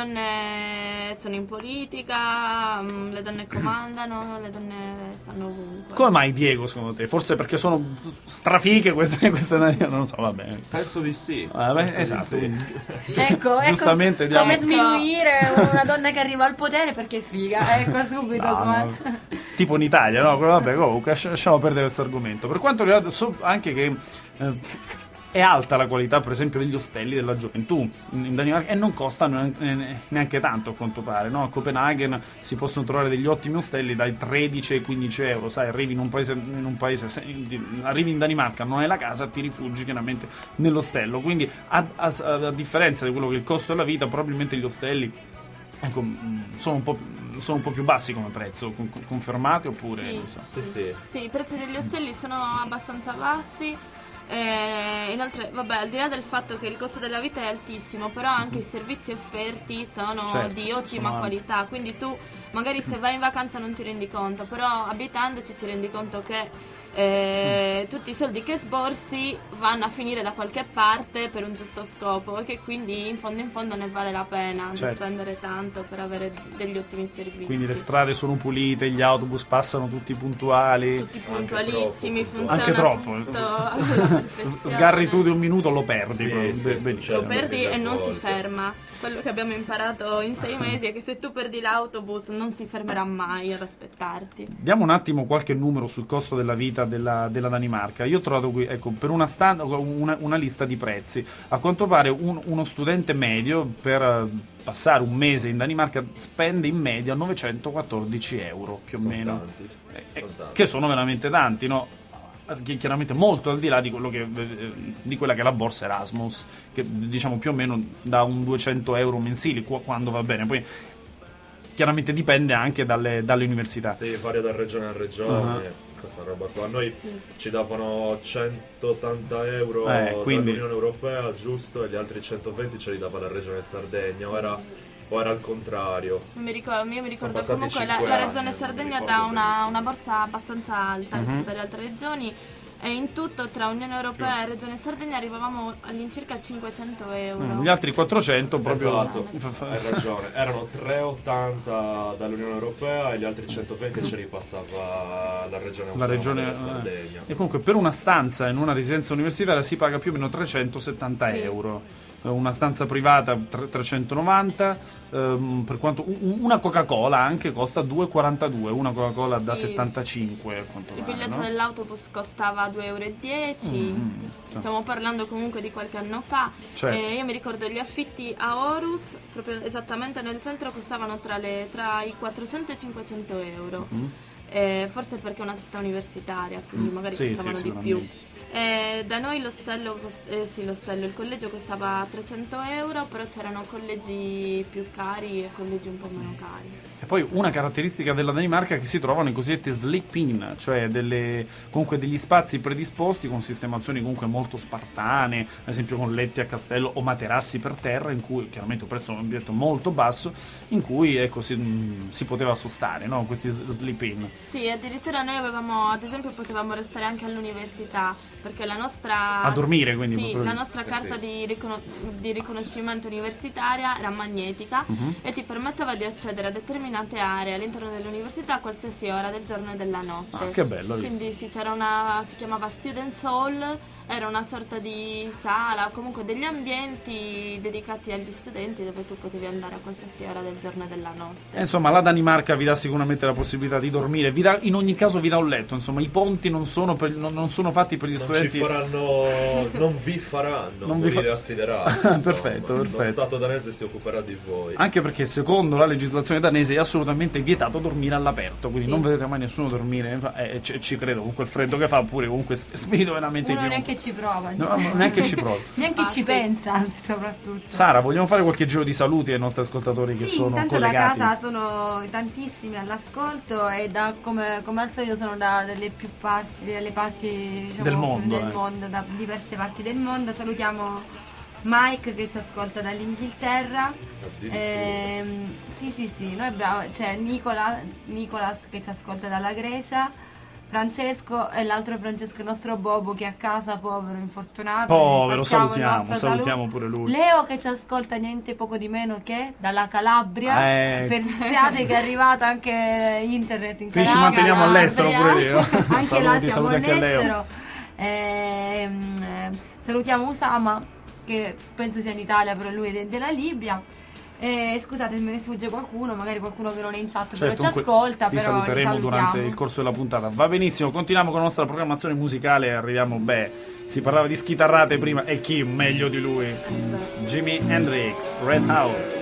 donne sono in politica, mm, le donne comandano, le donne stanno ovunque. Come mai, Diego, secondo te? Forse perché sono strafiche queste, queste danesi? Non lo so, va bene. Penso di sì. Ah, beh, Penso di esatto. sì. Ecco, ecco Giustamente, diamo- come sminuire una donna che arriva al potere perché è figa. Ecco subito, No, smart. no. Tipo in Italia, no? Però vabbè, comunque lascia- lasciamo perdere questo argomento. Per quanto riguarda, so anche che eh, è alta la qualità, per esempio, degli ostelli della gioventù in Danimarca e non costano neanche tanto, a quanto pare, no? A Copenaghen si possono trovare degli ottimi ostelli dai tredici ai quindici euro, sai, arrivi in un paese, in un paese arrivi in Danimarca, non hai la casa, ti rifugi chiaramente nell'ostello, quindi a, a, a differenza di quello che è il costo della vita, probabilmente gli ostelli, ecco, sono un po', sono un po' più bassi come prezzo. Con, confermate oppure? Sì, non so. Sì, sì. Sì, i prezzi degli ostelli sono abbastanza bassi. Eh, inoltre, vabbè, al di là del fatto che il costo della vita è altissimo, però anche i servizi offerti sono Certo, di ottima sono qualità, quindi tu magari se vai in vacanza non ti rendi conto, però abitandoci ti rendi conto che eh, tutti i soldi che sborsi vanno a finire da qualche parte per un giusto scopo e che quindi in fondo in fondo ne vale la pena Certo. di spendere tanto per avere degli ottimi servizi. Quindi le strade sono pulite, gli autobus passano tutti puntuali. Tutti puntualissimi, troppo, funziona Anche troppo. tutto alla perfezione. Sgarri tu di un minuto, lo perdi. Sì, proprio. sì, Be- sì, benissimo. Lo succede. perdi e non si volte. ferma. Quello che abbiamo imparato in sei mesi è che se tu perdi l'autobus non si fermerà mai ad aspettarti. Diamo un attimo qualche numero sul costo della vita della, della Danimarca. Io ho trovato qui, ecco, per una, stand, una, una lista di prezzi. A quanto pare un- uno studente medio per eh, passare un mese in Danimarca spende in media novecentoquattordici euro, più o Sono meno. tanti, Eh, sono tanti. Che sono veramente tanti, no? Chi- chiaramente molto al di là di quello che eh, di quella che è la borsa Erasmus, che diciamo più o meno da un duecento euro mensili qu- quando va bene. Poi chiaramente dipende anche dalle, dalle università. Sì, varia da regione a regione, Uh-huh. questa roba qua. Noi ci davano centottanta euro Eh, quindi- dall'Unione Europea, giusto, e gli altri centoventi ce li dava la regione Sardegna, o era, o era al contrario. Io mi ricordo, io mi ricordo Sono passati comunque la, cinque la anni, regione non mi Sardegna ricordo dà una, benissimo. una borsa abbastanza alta Mhm. rispetto alle altre regioni e in tutto tra Unione Europea e regione Sardegna arrivavamo all'incirca cinquecento euro. Mm, Gli altri quattrocento proprio Esatto, hai ragione, erano tre e ottanta dall'Unione Europea e gli altri centoventi ce li passava la regione la autonoma regione della eh. Sardegna. E comunque per una stanza in una residenza universitaria si paga più o meno trecentosettanta Sì. euro. Eh, una stanza privata tre- trecentonovanta, ehm, per quanto un- una Coca-Cola anche costa due e quarantadue, una Coca-Cola da Sì. settantacinque, a quanto Il pare, biglietto no? dell'autobus costava due euro e dieci. Mm, sì. Stiamo parlando comunque di qualche anno fa. Certo. E io mi ricordo gli affitti a Horus, proprio esattamente nel centro, costavano tra, le, tra i quattrocento e i cinquecento euro. Mm. Eh, forse perché è una città universitaria, quindi magari Sì, sì, costavano di più. sicuramente. Eh, da noi l'ostello, cost- eh, sì, l'ostello, il collegio costava trecento euro, però c'erano collegi più cari e collegi un po' meno cari. E poi una caratteristica della Danimarca è che si trovano i cosiddetti sleep-in, cioè delle, comunque degli spazi predisposti con sistemazioni comunque molto spartane, ad esempio con letti a castello o materassi per terra, in cui chiaramente un prezzo un biglietto molto basso, in cui ecco, si, mh, si poteva sostare, no? Questi s- sleep-in. Sì, addirittura noi avevamo, ad esempio, potevamo restare anche all'università, perché la nostra... A dormire, quindi, Sì, proprio- la nostra Eh, carta sì. di, ricono- di riconoscimento universitaria era magnetica Mhm. e ti permetteva di accedere a determinate aree all'interno dell'università a qualsiasi ora del giorno e della notte. Ah, che bello, hai visto? Quindi sì, c'era una... si chiamava Students Hall, era una sorta di sala, comunque degli ambienti dedicati agli studenti dove tu potevi andare a qualsiasi ora del giorno e della notte. E insomma, la Danimarca vi dà sicuramente la possibilità di dormire, vi dà, in ogni caso vi dà un letto, insomma, i ponti non sono, per- non, non sono fatti per gli Non ci studenti. faranno, non vi faranno Non vi morire fa- assiderati. insomma. Perfetto, Lo perfetto. Stato danese si occuperà di voi. Anche perché secondo la legislazione danese è assolutamente vietato dormire all'aperto, quindi Sì. non vedrete mai nessuno dormire, eh, ci, ci credo, con quel freddo che fa, pure comunque s- sfido veramente Uno chiunque. neanche ci prova, No, insomma. neanche ci provo. Neanche ci Infatti. pensa, soprattutto. Sara, vogliamo fare qualche giro di saluti ai nostri ascoltatori che Sì, sono intanto da collegati? casa sono tantissimi all'ascolto e da, come, come al solito sono da delle più parti, delle parti diciamo, Del mondo, del eh. mondo, da diverse parti del mondo. Salutiamo Mike che ci ascolta dall'Inghilterra. Addirittura. Ehm, sì, sì, sì, noi abbiamo, c'è Nicola, Nicolas che ci ascolta dalla Grecia. Francesco e l'altro Francesco, il nostro Bobo che è a casa, povero, infortunato. Povero, Passiamo il salutiamo, nostro salutiamo saluto. pure lui. Leo che ci ascolta niente poco di meno che dalla Calabria. Eh. Pensiate che è arrivato anche internet in Qui ci Calabria. manteniamo all'estero pure io. Anche Saluti, là siamo saluti anche a Leo. all'estero. Ehm, eh, salutiamo Usama che penso sia in Italia, però lui è de- della Libia. Eh, scusate se me ne sfugge qualcuno, magari qualcuno che non è in chat Certo, però ci comunque ascolta, vi però saluteremo vi salutiamo. durante il corso della puntata. Va benissimo, continuiamo con la nostra programmazione musicale e arriviamo, beh, si parlava di schitarrate prima e chi meglio di lui? Jimi Hendrix, Red House.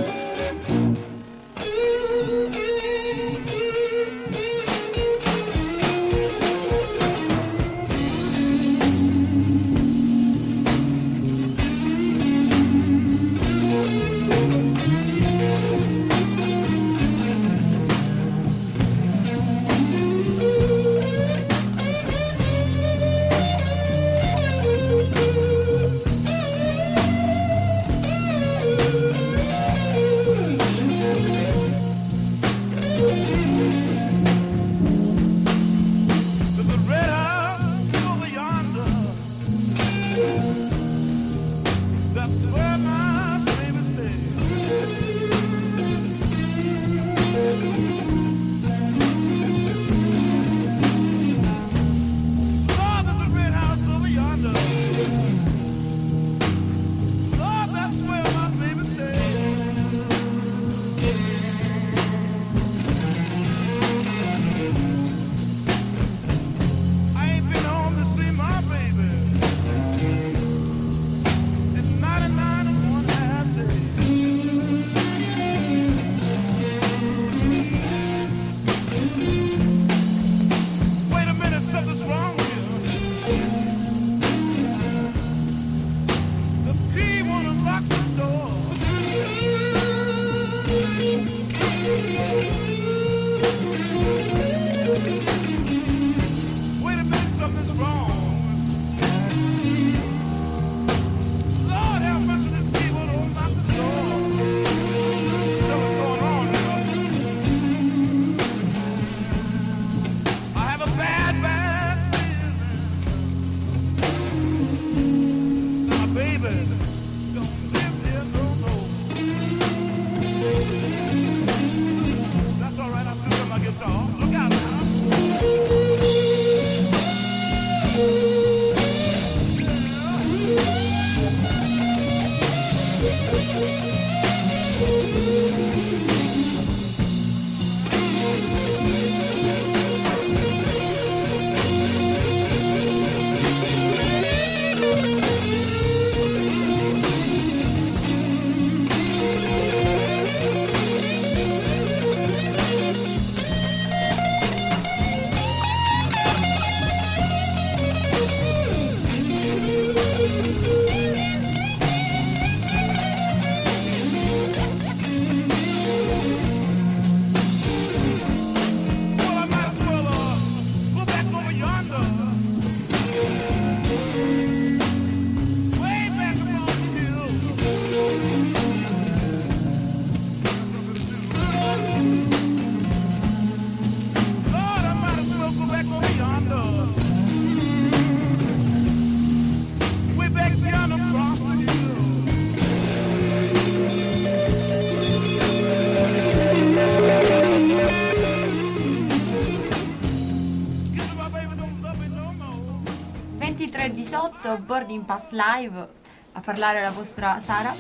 ventitré diciotto Boarding Pass Live, a parlare la vostra Sara.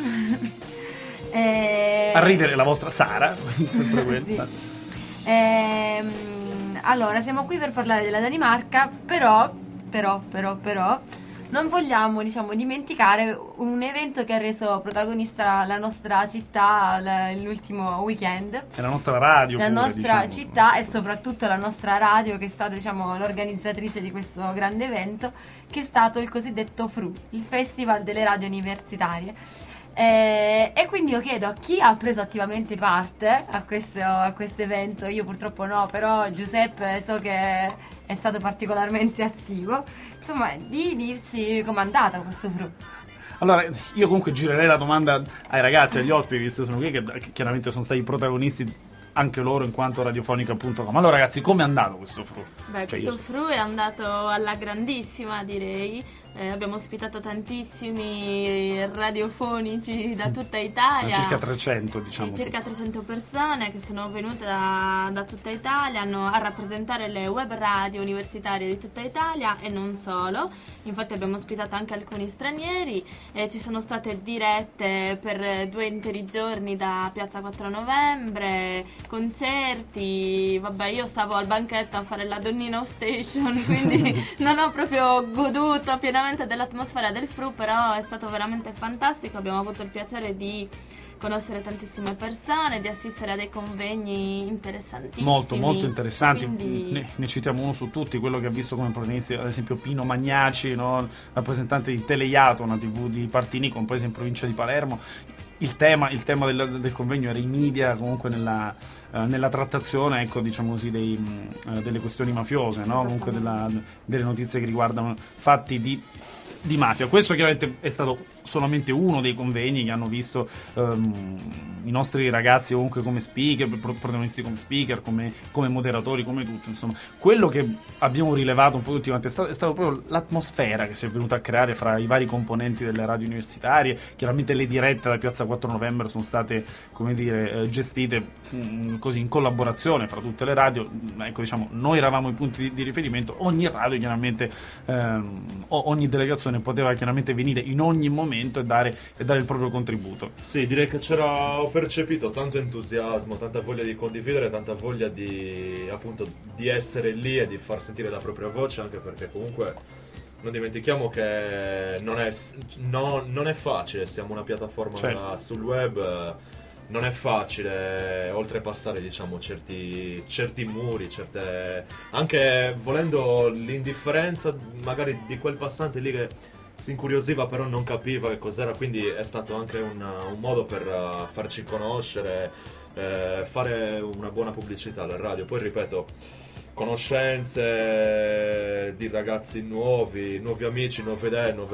e... A ridere la vostra Sara, sempre quella. Sì. Ehm, allora, siamo qui per parlare della Danimarca, però, però, però, però, non vogliamo, diciamo, dimenticare un evento che ha reso protagonista la nostra città l- l'ultimo weekend. E la nostra radio La pure, nostra diciamo. città e soprattutto la nostra radio, che è stata, diciamo, l'organizzatrice di questo grande evento, che è stato il cosiddetto F R U, il Festival delle Radio Universitarie. E, e quindi io chiedo a chi ha preso attivamente parte a questo, a questo evento. Io purtroppo no, però Giuseppe so che è stato particolarmente attivo, insomma, di dirci com'è andata questo F R U. Allora, io comunque girerei la domanda ai ragazzi, agli ospiti che sono qui, che, che chiaramente sono stati protagonisti anche loro in quanto radiofonica punto com. Allora ragazzi, com'è andato questo F R U? Beh, Cioè, questo io- F R U è andato alla grandissima, direi. Eh, abbiamo ospitato tantissimi radiofonici da tutta Italia. Circa trecento, diciamo. Sì, circa trecento persone che sono venute da, da tutta Italia hanno, a rappresentare le web radio universitarie di tutta Italia e non solo. Infatti abbiamo ospitato anche alcuni stranieri e ci sono state dirette per due interi giorni da Piazza quattro Novembre, concerti. Vabbè, io stavo al banchetto a fare la Donnino Station, quindi non ho proprio goduto pienamente dell'atmosfera del Fru, però è stato veramente fantastico. Abbiamo avuto il piacere di conoscere tantissime persone, di assistere a dei convegni interessantissimi. Molto, molto interessanti. Quindi... Ne, ne citiamo uno su tutti, quello che ha visto come protagonisti, ad esempio Pino Magnaci, no? Rappresentante di Teleiato, una tivù di Partini, compresa in provincia di Palermo. Il tema, il tema del, del convegno era i media, comunque nella, uh, nella trattazione, ecco, diciamo così, dei, uh, delle questioni mafiose, no? Comunque della, delle notizie che riguardano fatti di, di mafia. Questo chiaramente è stato solamente uno dei convegni che hanno visto um, i nostri ragazzi comunque come speaker, protagonisti come speaker, come, come moderatori, come tutto, insomma. Quello che abbiamo rilevato un po' tutti quanti è stato, è stato proprio l'atmosfera che si è venuta a creare fra i vari componenti delle radio universitarie. Chiaramente le dirette da Piazza quattro Novembre sono state, come dire, gestite mh, così in collaborazione fra tutte le radio. Ecco, diciamo, noi eravamo i punti di, di riferimento, ogni radio chiaramente, ehm, ogni delegazione poteva chiaramente venire in ogni momento e dare, e dare il proprio contributo. Sì, direi che c'era, ho percepito tanto entusiasmo, tanta voglia di condividere, tanta voglia di, appunto, di essere lì e di far sentire la propria voce, anche perché comunque non dimentichiamo che non è, no, non è facile, siamo una piattaforma, certo, sul web, non è facile oltrepassare, diciamo, certi, certi muri, certe, anche volendo l'indifferenza magari di quel passante lì che si incuriosiva però non capiva che cos'era, quindi è stato anche un, un modo per uh, farci conoscere, eh, fare una buona pubblicità alla radio. Poi ripeto, conoscenze di ragazzi nuovi, nuovi amici, nuove idee, nuove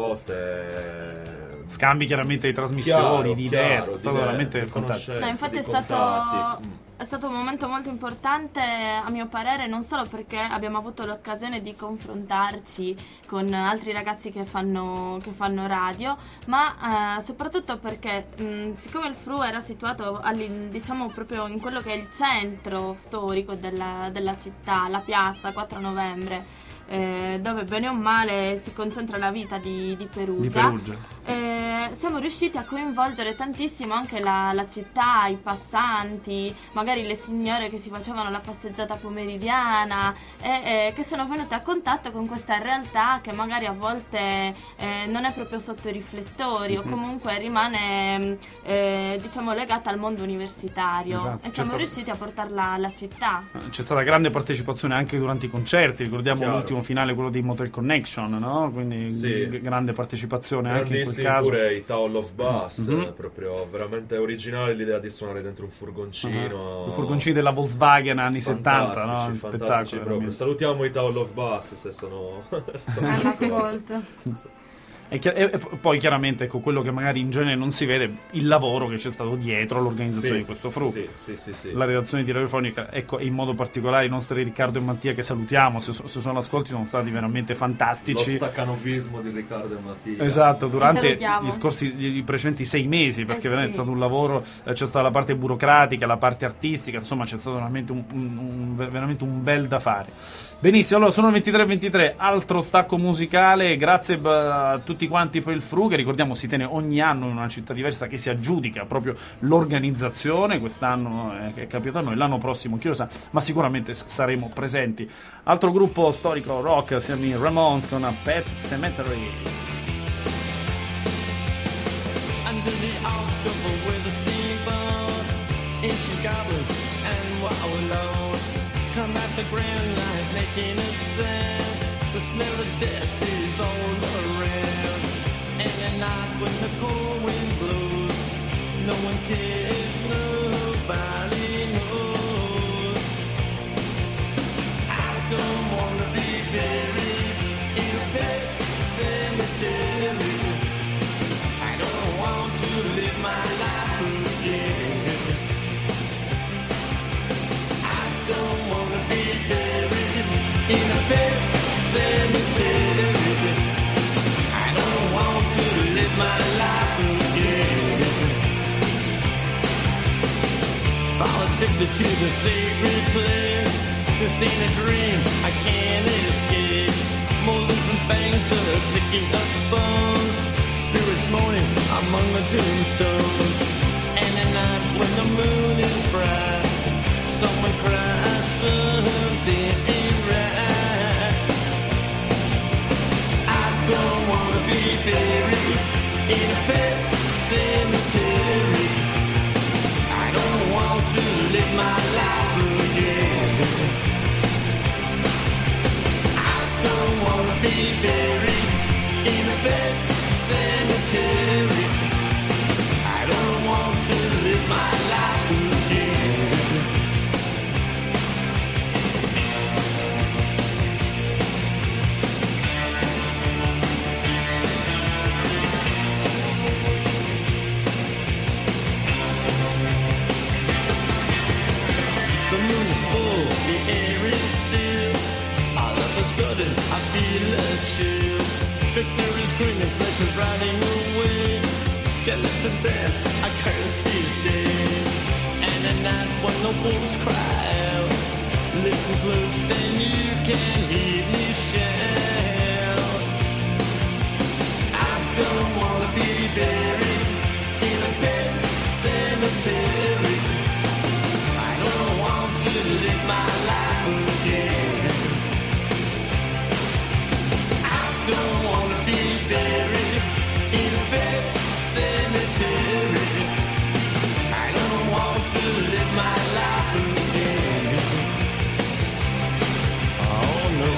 proposte, scambi chiaramente di trasmissioni, chiaro, di idee, chiaro, è stato veramente fantastico. No, infatti è stato, è stato un momento molto importante a mio parere, non solo perché abbiamo avuto l'occasione di confrontarci con altri ragazzi che fanno, che fanno radio, ma eh, soprattutto perché mh, siccome il Fru era situato diciamo proprio in quello che è il centro storico della, della città, la piazza quattro Novembre, Eh, dove bene o male si concentra la vita di, di Perugia, di Perugia. Eh, siamo riusciti a coinvolgere tantissimo anche la, la città, i passanti, magari le signore che si facevano la passeggiata pomeridiana e eh, che sono venute a contatto con questa realtà che magari a volte eh, non è proprio sotto i riflettori, mm-hmm, o comunque rimane eh, diciamo legata al mondo universitario. Esatto. E siamo C'è riusciti a portarla alla città. C'è stata grande partecipazione anche durante i concerti, ricordiamo Chiaro. l'ultimo finale, quello di Motel Connection, no? Quindi sì, g- grande partecipazione anche in quel caso. Pure i Tower of Bass, mm-hmm, proprio veramente originale l'idea di suonare dentro un furgoncino. Uh-huh. I furgoncini della Volkswagen anni settanta, no? Fantastici, fantastici proprio. Salutiamo i Tower of Bass se sono, se sono all'ascolto. E, chi- e poi chiaramente, ecco, quello che magari in genere non si vede, il lavoro che c'è stato dietro l'organizzazione, sì, di questo Fru. Sì, sì, sì, sì. La redazione di Radiofonica, ecco, e in modo particolare i nostri Riccardo e Mattia, che salutiamo, se, se sono all'ascolti, sono stati veramente fantastici. Lo staccanovismo di Riccardo e Mattia. Esatto, durante gli scorsi, i precedenti sei mesi, perché eh veramente sì. è stato un lavoro, eh, c'è stata la parte burocratica, la parte artistica, insomma c'è stato veramente un, un, un, veramente un bel da fare. Benissimo, allora sono ventitré e ventitré, altro stacco musicale, grazie a tutti quanti per il Fru, che ricordiamo si tiene ogni anno in una città diversa, che si aggiudica proprio l'organizzazione. Quest'anno è capitato a noi, l'anno prossimo chi lo sa, ma sicuramente saremo presenti. Altro gruppo storico rock, siamo i Ramones con a Pet Sematary. Under the October with the steamboats, ancient goblins and wallows come at the grand light making a sound. The smell of death is all around, and at night when the cold wind blows, no one cares, nobody knows. I don't wanna be buried in a pet cemetery. I don't want to live my life again. I don't wanna be buried in a pet cemetery. Addicted to the sacred place. This ain't a dream, I can't escape. Molars and fangs that are picking up bones. Spirits moaning among the tombstones. And at night when the moon is bright, someone cries something ain't right. I don't wanna be buried in a pet cemetery. I don't want to live my life again. I don't wanna be buried in a pet cemetery. I don't want to live my life again. The moon is full, the air is still. All of a sudden I feel a chill. Victor is grinning, flesh is riding away. Skeleton dance, I curse these days. And at night when the wolves cry out, listen close and you can hear me shout. I don't wanna be buried in a pet cemetery. I don't want to live my life again. I don't wanna be buried in a pet cemetery. I don't want to live my life again. Oh no.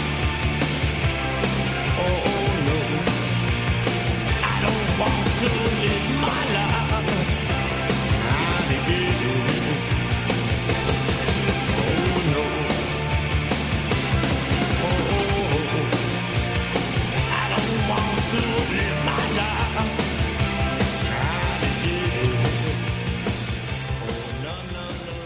Oh, oh no. I don't want to live my life again. Oh no. Oh, oh, oh. I don't want to live my life again. Oh no, no,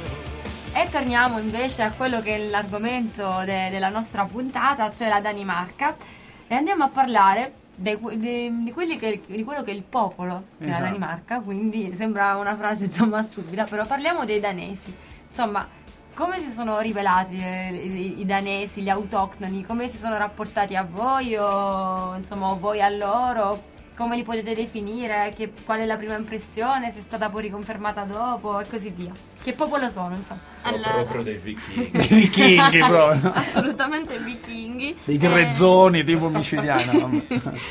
no. E torniamo invece a quello che è l'argomento de- della nostra puntata, cioè la Danimarca, e andiamo a parlare de- de- di, quelli che- di quello che è il popolo della Esatto. Danimarca, quindi sembra una frase insomma stupida, però parliamo dei danesi. Insomma, come si sono rivelati eh, i, i danesi, gli autoctoni, come si sono rapportati a voi o insomma o voi a loro? Come li potete definire? Che, qual è la prima impressione? Se è stata poi riconfermata dopo e così via. Che popolo sono, insomma? Sono Allora. proprio dei vichinghi. I vichinghi proprio. Assolutamente vichinghi. Dei Eh, grezzoni tipo micidiano. vabbè.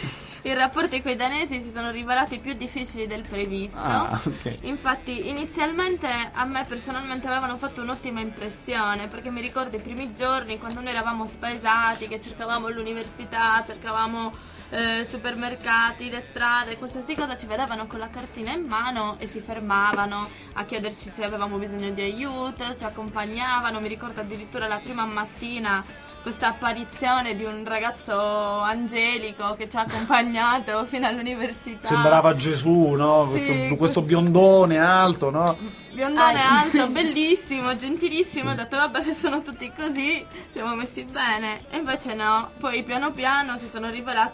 I rapporti con i danesi si sono rivelati più difficili del previsto. Ah, ok. Infatti inizialmente a me personalmente avevano fatto un'ottima impressione, perché mi ricordo i primi giorni quando noi eravamo spaesati, che cercavamo l'università, cercavamo eh, supermercati, le strade, qualsiasi cosa, ci vedevano con la cartina in mano e si fermavano a chiederci se avevamo bisogno di aiuto, ci accompagnavano. Mi ricordo addirittura la prima mattina questa apparizione di un ragazzo angelico che ci ha accompagnato fino all'università. Sembrava Gesù, no? Sì, questo, questo questo- biondone alto, no? Biondone Ah, alto, bellissimo, gentilissimo. Ho detto vabbè, se sono tutti così siamo messi bene. E invece no, poi piano piano si sono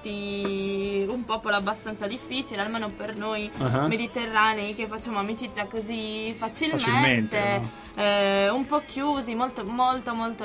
rivelati un popolo abbastanza difficile, almeno per noi Uh-huh. mediterranei che facciamo amicizia così facilmente, Facilmente, no? eh, un po' chiusi, molto molto molto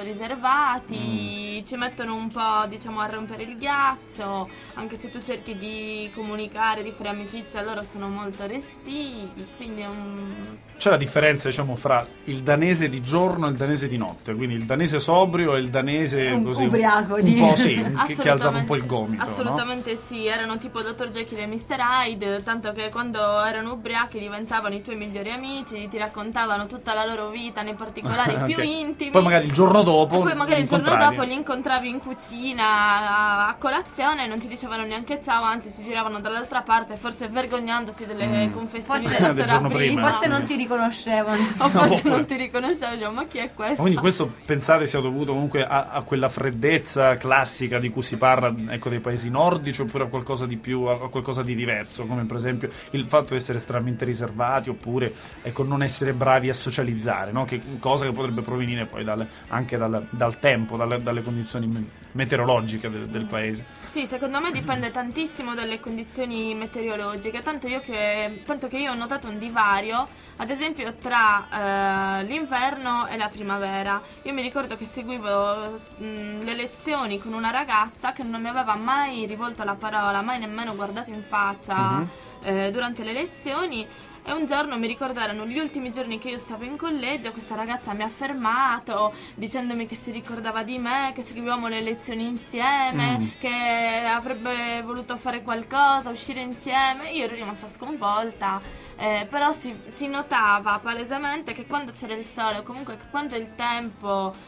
riservati, ci mettono un po', diciamo, a rompere il ghiaccio, anche se tu cerchi di comunicare, di fare amicizia, loro sono molto restii, quindi è un... C'è la differenza, diciamo, fra il danese di giorno e il danese di notte, quindi il danese sobrio e il danese Un così ubriaco, un di- po' sì, che, che alzava un po' il Assolutamente- gomito, no? Assolutamente sì, erano tipo dottor Jekyll e mister Hyde, tanto che quando erano ubriachi diventavano i tuoi migliori amici, ti raccontavano tutta la loro vita, nei particolari più Ok. intimi. Poi magari il giorno dopo E poi magari il giorno incontravi. dopo li incontravi in cucina a, a colazione e non ti dicevano neanche ciao, anzi si giravano dall'altra parte, forse vergognandosi delle Mm. confessioni Forse- della del sera giorno prima. prima. Forse non ti riconoscevano. O forse No, non ti riconoscevo, dicevo, ma chi è questo? Quindi questo pensate sia dovuto comunque a, a quella freddezza classica di cui si parla, ecco, dei paesi nordici, oppure a qualcosa di più, a qualcosa di diverso, come per esempio il fatto di essere estremamente riservati, oppure ecco non essere bravi a socializzare, no? Che cosa che potrebbe provenire poi dal- anche dal, dal tempo, dalle, dalle condizioni me- meteorologiche del, del paese. Sì, secondo me dipende tantissimo dalle condizioni meteorologiche, tanto, io che, tanto che io ho notato un divario Ad esempio tra eh, l'inverno e la primavera. Io mi ricordo che seguivo mh, le lezioni con una ragazza che non mi aveva mai rivolto la parola, mai nemmeno guardato in faccia Mhm. eh, durante le lezioni. E un giorno, mi ricordo, erano gli ultimi giorni che io stavo in collegio, questa ragazza mi ha fermato dicendomi che si ricordava di me, che seguivamo le lezioni insieme, Mm. che avrebbe voluto fare qualcosa, uscire insieme. Io ero rimasta sconvolta, eh, però si, si notava palesemente che quando c'era il sole, o comunque che quando il tempo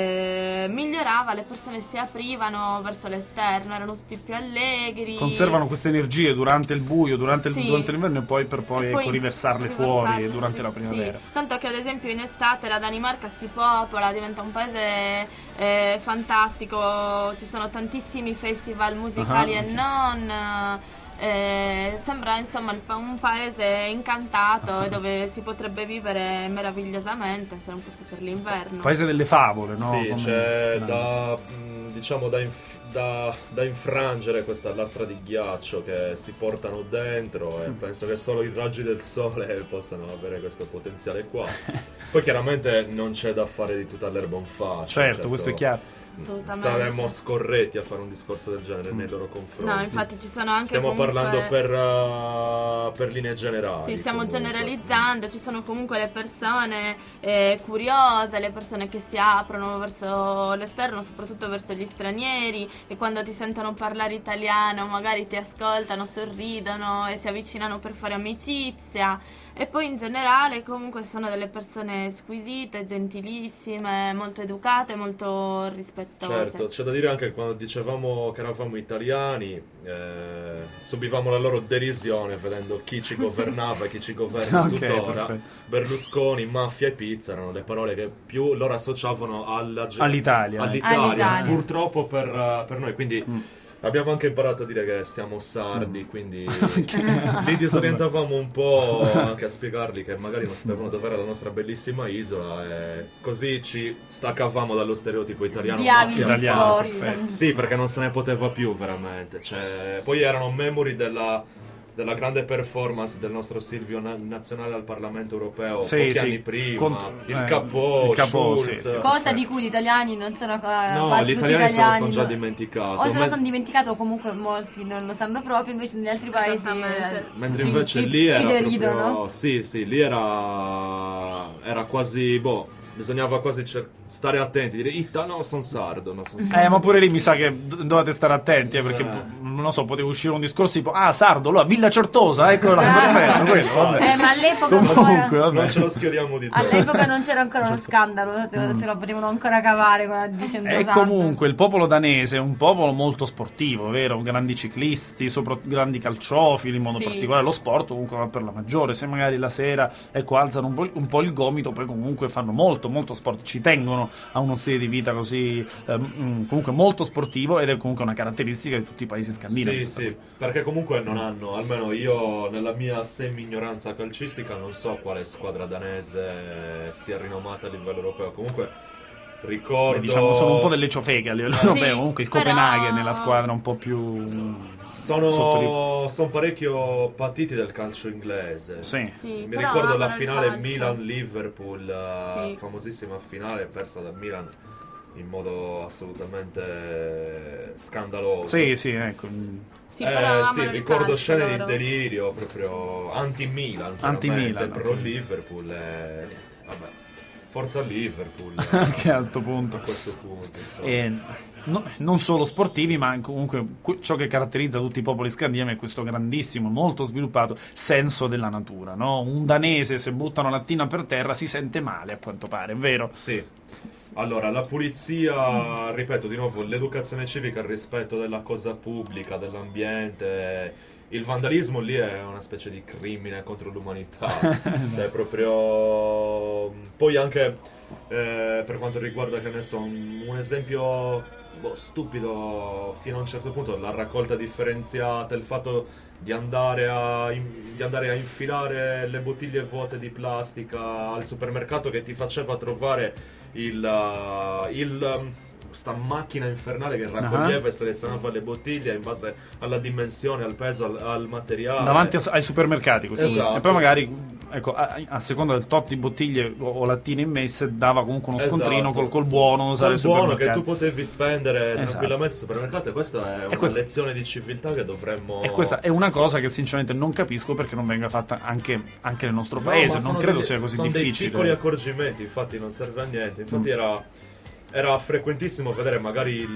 eh, migliorava, le persone si aprivano verso l'esterno, erano tutti più allegri. Conservano queste energie durante il buio, durante, il, Sì. durante l'inverno e poi per poi, E poi ecco, riversarle riversarle, fuori durante la sì. primavera. Tanto che ad esempio in estate la Danimarca si popola, diventa un paese eh, fantastico, ci sono tantissimi festival musicali Ah, e ok. non. eh, sembra insomma il pa- un paese incantato e dove si potrebbe vivere meravigliosamente se non fosse per l'inverno. Paese delle favole, no? Sì, Come- c'è no. da, mh, diciamo, da, inf- da- da infrangere questa lastra di ghiaccio che si portano dentro e penso che solo i raggi del sole possano avere questo potenziale qua. Poi chiaramente non c'è da fare di tutta l'erba un fascio. Certo, questo è chiaro. Assolutamente. Saremmo scorretti a fare un discorso del genere nei loro confronti. No, infatti ci sono anche Stiamo comunque- parlando per, uh, per linee generali. Sì, stiamo comunque. generalizzando, ci sono comunque le persone eh, curiose, le persone che si aprono verso l'esterno, soprattutto verso gli stranieri, e quando ti sentono parlare italiano magari ti ascoltano, sorridono e si avvicinano per fare amicizia. E poi in generale comunque sono delle persone squisite, gentilissime, molto educate, molto rispettose. Certo, c'è da dire anche che quando dicevamo che eravamo italiani, eh, subivamo la loro derisione vedendo chi ci governava e chi ci governa Ok, tuttora. perfetto. Berlusconi, mafia e pizza erano le parole che più loro associavano alla ge- All'Italia, eh. all'Italia, All'Italia. purtroppo per, uh, per noi. Quindi Mm. abbiamo anche imparato a dire che siamo sardi, quindi li disorientavamo un po' anche a spiegargli che magari non sapevano dov'era la nostra bellissima isola e così ci staccavamo dallo stereotipo italiano. Sviavi il mafia. Italiano, discorso. perfetto. Sì, perché non se ne poteva più veramente. Cioè, poi erano memori della, della grande performance del nostro Silvio na- nazionale al Parlamento europeo Sì, pochi sì. anni prima. Contro- il eh, Capò, il Capò, Schulz. sì, sì. Cosa di cui gli italiani non sono eh, No, quasi gli tutti italiani se lo italiani, sono già no. dimenticato. O se lo Men- sono dimenticato o comunque molti non lo sanno proprio, invece negli altri paesi Esattamente. eh, Mentre ci- invece ci- lì ci era deridono. proprio, sì, sì, lì era era quasi, boh, bisognava quasi cer- stare attenti, dire "Itta, no, sono sardo, no, son sardo". Eh, ma pure lì mi sa che d- dovete stare attenti, eh, perché Eh. po- non lo so, poteva uscire un discorso tipo "Ah, sardo, allora Villa Certosa, ecco la perfetto, quello, vabbè". Eh, ma all'epoca Comunque, ancora, vabbè. Non ce lo schiodiamo di dosso. all'epoca non c'era ancora uno scandalo, te- se lo potevano ancora cavare con la dicendo E sardo. comunque il popolo danese è un popolo molto sportivo, vero? Grandi ciclisti, sopra- grandi calciofili in modo Sì. particolare. Lo sport comunque va per la maggiore. Se magari la sera ecco, alzano un po', un po' il gomito, poi comunque fanno molto, molto sport. Ci tengono a uno stile di vita così, ehm, mm, comunque molto sportivo, ed è comunque una caratteristica di tutti i paesi scandinavi. Sì, questa sì, qui. perché comunque non hanno, almeno io nella mia semi-ignoranza calcistica non so quale squadra danese sia rinomata a livello europeo. Comunque ricordo... Beh, diciamo sono un po' delle ciofeghe a livello Sì, europeo. Comunque il però- Copenaghen è la squadra un po' più sotto Sono, sono parecchio patiti del calcio inglese. di- Sì. Sì, Mi però ricordo la amano il finale calcio. Milan-Liverpool, la Sì. famosissima finale persa da Milan in modo assolutamente scandaloso. Sì, sì, ecco. Sì, Eh, però amano sì, il ricordo calcio scene loro. di delirio proprio anti-Milan, Anti-Milan, però ok. Liverpool e... vabbè, forza Liverpool Anche a sto punto. a questo punto, insomma. E no- non solo sportivi, ma anche comunque que- ciò che caratterizza tutti i popoli scandinavi è questo grandissimo, molto sviluppato senso della natura, no? Un danese, se butta una lattina per terra, si sente male, a quanto pare, è vero? Sì. Allora, la pulizia, ripeto di nuovo, l'educazione civica, il rispetto della cosa pubblica, dell'ambiente, il vandalismo lì è una specie di crimine contro l'umanità. È proprio... Poi anche eh, per quanto riguarda, che ne so, un, un esempio boh, stupido fino a un certo punto, la raccolta differenziata, il fatto di andare a in- di andare a infilare le bottiglie vuote di plastica al supermercato che ti faceva trovare il, uh, il um, questa macchina infernale che raccoglieva uh-huh. e selezionava le bottiglie in base alla dimensione, al peso, al, al materiale. Davanti ai supermercati così. Esatto. E poi magari, ecco, a, a seconda del tot di bottiglie o, o lattine immesse, dava comunque uno scontrino esatto. col, col buono usare il buono che tu potevi spendere esatto. tranquillamente al supermercato, e questa è una questa, lezione di civiltà che dovremmo... E questa è una cosa che sinceramente non capisco perché non venga fatta anche, anche nel nostro no, paese, non credo degli, sia così sono difficile. Sono dei piccoli accorgimenti, infatti non serve a niente, infatti mm. era... Era frequentissimo vedere magari il,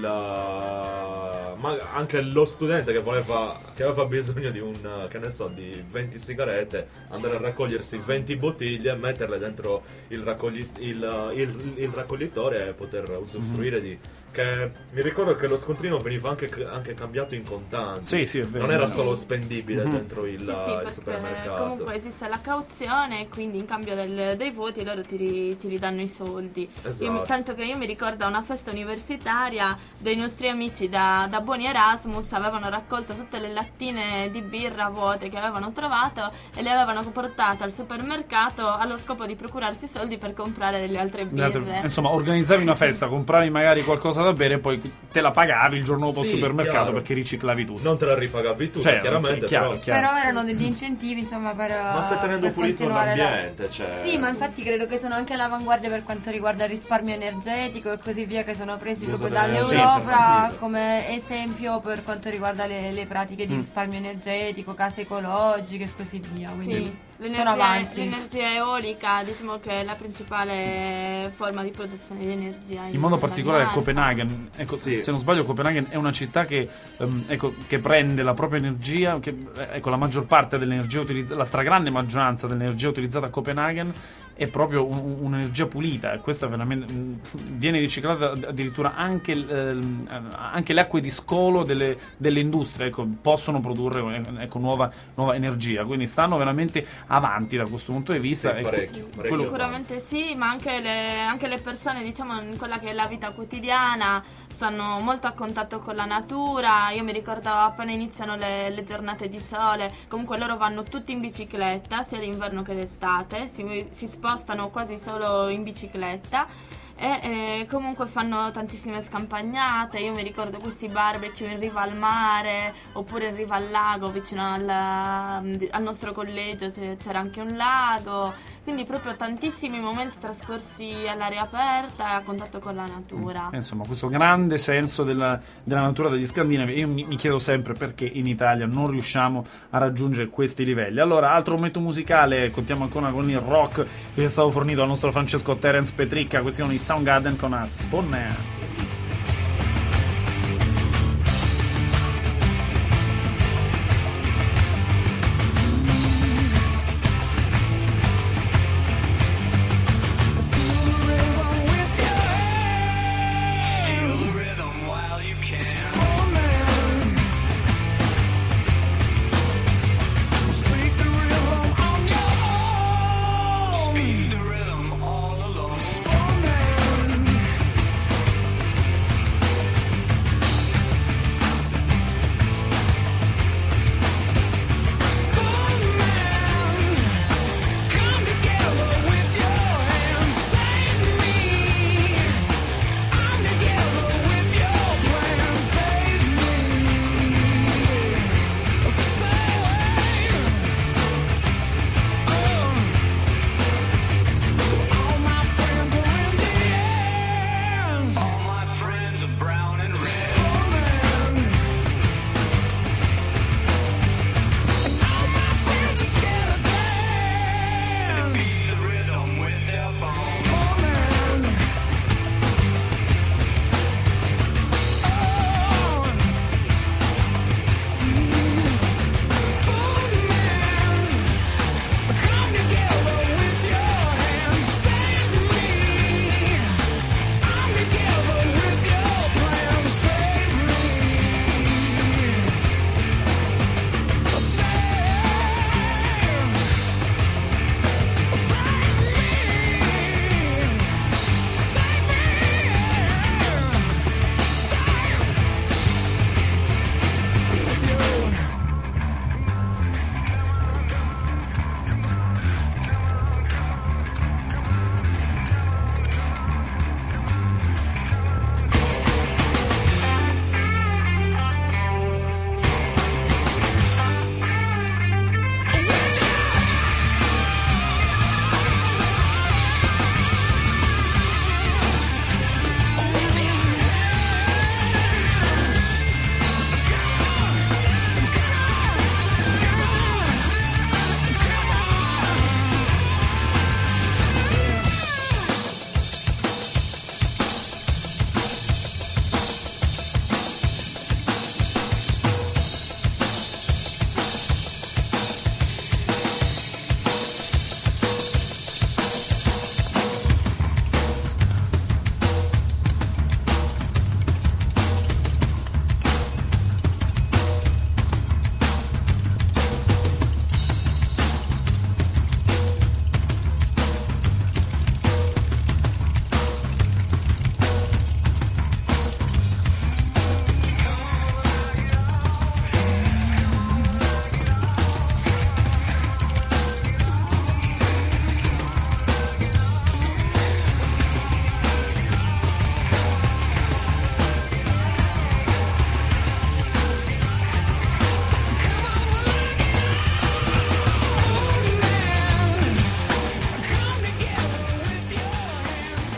ma anche lo studente che voleva, che aveva bisogno di un, che ne so, di venti sigarette, andare a raccogliersi venti bottiglie, metterle dentro il, raccogli, il, il, il raccoglitore e poter usufruire mm-hmm. di... Che mi ricordo che lo scontrino veniva anche, anche cambiato in contanti. Sì, sì, è vero. Non era solo spendibile mm-hmm. dentro il, sì, sì, il supermercato. Comunque esiste la cauzione, quindi in cambio del, dei voti loro ti, ri, ti ridanno i soldi. Esatto. Io, tanto che io mi ricordo a una festa universitaria dei nostri amici da, da Buoni Erasmus avevano raccolto tutte le lattine di birra vuote che avevano trovato e le avevano portate al supermercato allo scopo di procurarsi soldi per comprare delle altre birre. Insomma, organizzavi una festa, compravi magari qualcosa da bere e poi te la pagavi il giorno dopo sì, al supermercato chiaro. Perché riciclavi tutto. Non te la ripagavi tutta, cioè, chiaramente, chiaro, però... chiaro. Però erano degli incentivi, insomma, per ma stai tenendo per pulito l'ambiente, la... cioè... Sì, ma infatti credo che sono anche all'avanguardia per quanto riguarda il risparmio energetico e così via, che sono presi L'uso proprio dall'Europa come esempio per quanto riguarda le, le pratiche di mm. risparmio energetico, case ecologiche e così via. Quindi sì. Sono avanti. L'energia eolica, diciamo che è la principale forma di produzione di energia. In, in modo particolare Copenaghen, ecco, sì. se non sbaglio Copenaghen è una città che, um, ecco, che prende la propria energia, che, ecco, la maggior parte dell'energia utilizzata, la stragrande maggioranza dell'energia utilizzata a Copenaghen è proprio un, un'energia pulita, e questa veramente viene riciclata addirittura anche, eh, anche le acque di scolo delle, delle industrie, ecco, possono produrre ecco, nuova, nuova energia, quindi stanno veramente avanti da questo punto di vista. Sì, ecco, parecchio, parecchio sicuramente sì, ma anche le, anche le persone, diciamo, in quella che è la vita quotidiana stanno molto a contatto con la natura. Io mi ricordo appena iniziano le, le giornate di sole, comunque loro vanno tutti in bicicletta sia d'inverno che d'estate, si, si spostano quasi solo in bicicletta e eh, comunque fanno tantissime scampagnate. Io mi ricordo questi barbecue in riva al mare oppure in riva al lago, vicino al, al nostro collegio c'era anche un lago, quindi proprio tantissimi momenti trascorsi all'aria aperta e a contatto con la natura. Mm. Insomma, questo grande senso della, della natura degli scandinavi. Io mi, mi chiedo sempre perché in Italia non riusciamo a raggiungere questi livelli. Allora, altro momento musicale, contiamo ancora con il rock che è stato fornito dal nostro Francesco Terence Petricca. Questi sono i Soundgarden con a Spawn Man.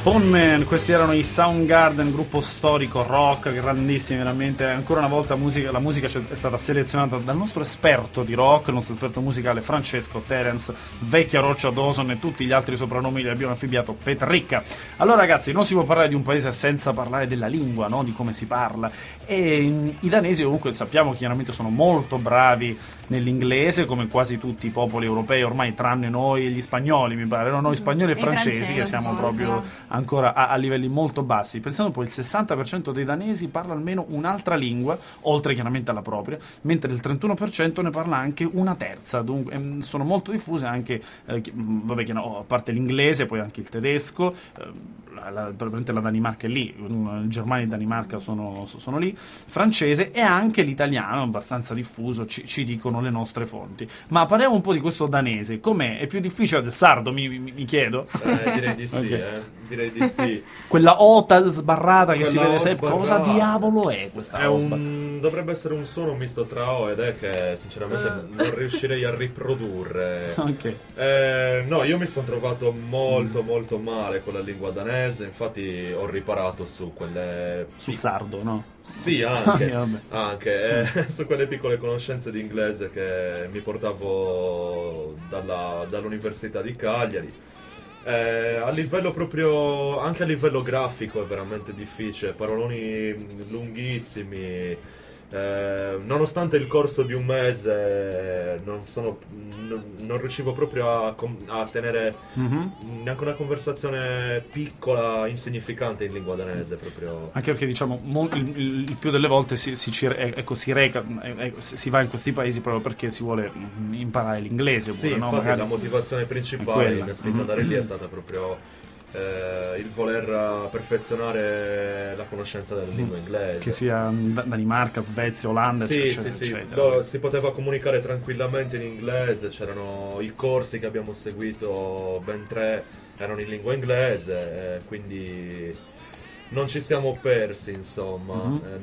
Ponnen, questi erano i Soundgarden, gruppo storico rock, grandissimi veramente. Ancora una volta musica, la musica è stata selezionata dal nostro esperto di rock, il nostro esperto musicale Francesco Terence, Vecchia Roccia Dawson e tutti gli altri soprannomi li abbiamo affibbiato Petricca. Allora ragazzi, non si può parlare di un paese senza parlare della lingua, no? Di come si parla. E i danesi comunque sappiamo chiaramente sono molto bravi nell'inglese, come quasi tutti i popoli europei ormai, tranne noi e gli spagnoli mi pare, no? Noi spagnoli e, e francesi, francesi che siamo so, proprio so. ancora a, a livelli molto bassi. Pensando poi il sessanta per cento dei danesi parla almeno un'altra lingua, oltre chiaramente alla propria, mentre il trentuno per cento ne parla anche una terza. Dunque ehm, sono molto diffuse anche, eh, chi, vabbè, che no, a parte l'inglese, poi anche il tedesco, eh, la, la, probabilmente la Danimarca è lì, Germania e Danimarca sono, sono lì, francese e anche l'italiano, abbastanza diffuso, ci, ci dicono le nostre fonti. Ma parliamo un po' di questo danese. Com'è? È più difficile del sardo, mi, mi, mi chiedo? Eh, direi di sì, Okay. eh. Direi di sì. Quella ota sbarrata che Quella si vede O sempre, sbarrata. cosa diavolo è questa È roba? un, dovrebbe essere un suono misto tra O ed E che sinceramente non riuscirei a riprodurre. Ok. Eh, no, io mi sono trovato molto molto male con la lingua danese, infatti ho riparato su quelle... Sul sardo, no? Sì, anche, Ah, vabbè. anche eh, su quelle piccole conoscenze di inglese che mi portavo dalla- dall'Università di Cagliari. Eh, a livello proprio, anche a livello grafico è veramente difficile, paroloni lunghissimi. Eh, nonostante il corso di un mese non, sono, non, non riuscivo proprio a, com- a tenere Mhm. neanche una conversazione piccola, insignificante in lingua danese proprio. Anche perché diciamo mo- il, il- il più delle volte si, si, ci- eh, ecco, si, reca, eh, eh, si va in questi paesi proprio perché si vuole mm, imparare l'inglese pure, Sì, no? infatti Magari la motivazione è principale quella. che mi ha spinto ad andare lì è stata proprio eh, il voler eh, perfezionare la conoscenza della lingua inglese. che sia Da- Danimarca, Svezia, Olanda, Sì, eccetera, sì, sì. eccetera. Lo- si poteva comunicare tranquillamente in inglese, c'erano i corsi che abbiamo seguito, ben tre erano in lingua inglese, eh, quindi non ci siamo persi, insomma, Mhm. eh,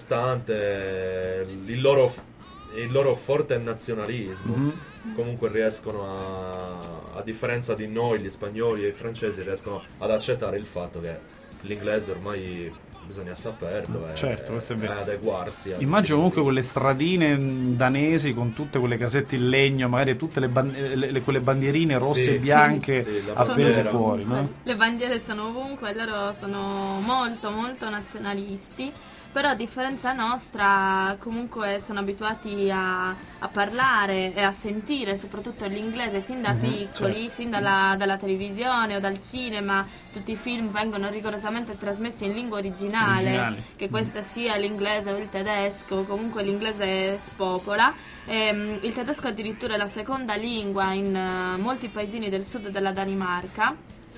nonostante il loro, il loro forte nazionalismo. Mhm. Comunque riescono a, a differenza di noi, gli spagnoli e i francesi, riescono ad accettare il fatto che l'inglese ormai bisogna saperlo e, Certo, questo è vero. e adeguarsi a Immagino comunque questi quelle stradine mm, danesi con tutte quelle casette in legno, magari tutte le, ban- le- le- quelle bandierine rosse Sì, e bianche sì, sì, la appese bandiera. fuori, no? Le bandiere sono ovunque, loro sono molto molto nazionalisti, però a differenza nostra comunque sono abituati a, a parlare e a sentire soprattutto l'inglese sin da Mhm, piccoli, certo. sin dalla, dalla televisione o dal cinema. Tutti i film vengono rigorosamente trasmessi in lingua originale, Originali. che questo sia l'inglese o il tedesco, comunque l'inglese spopola. Ehm, il tedesco addirittura è la seconda lingua in eh, molti paesini del sud della Danimarca,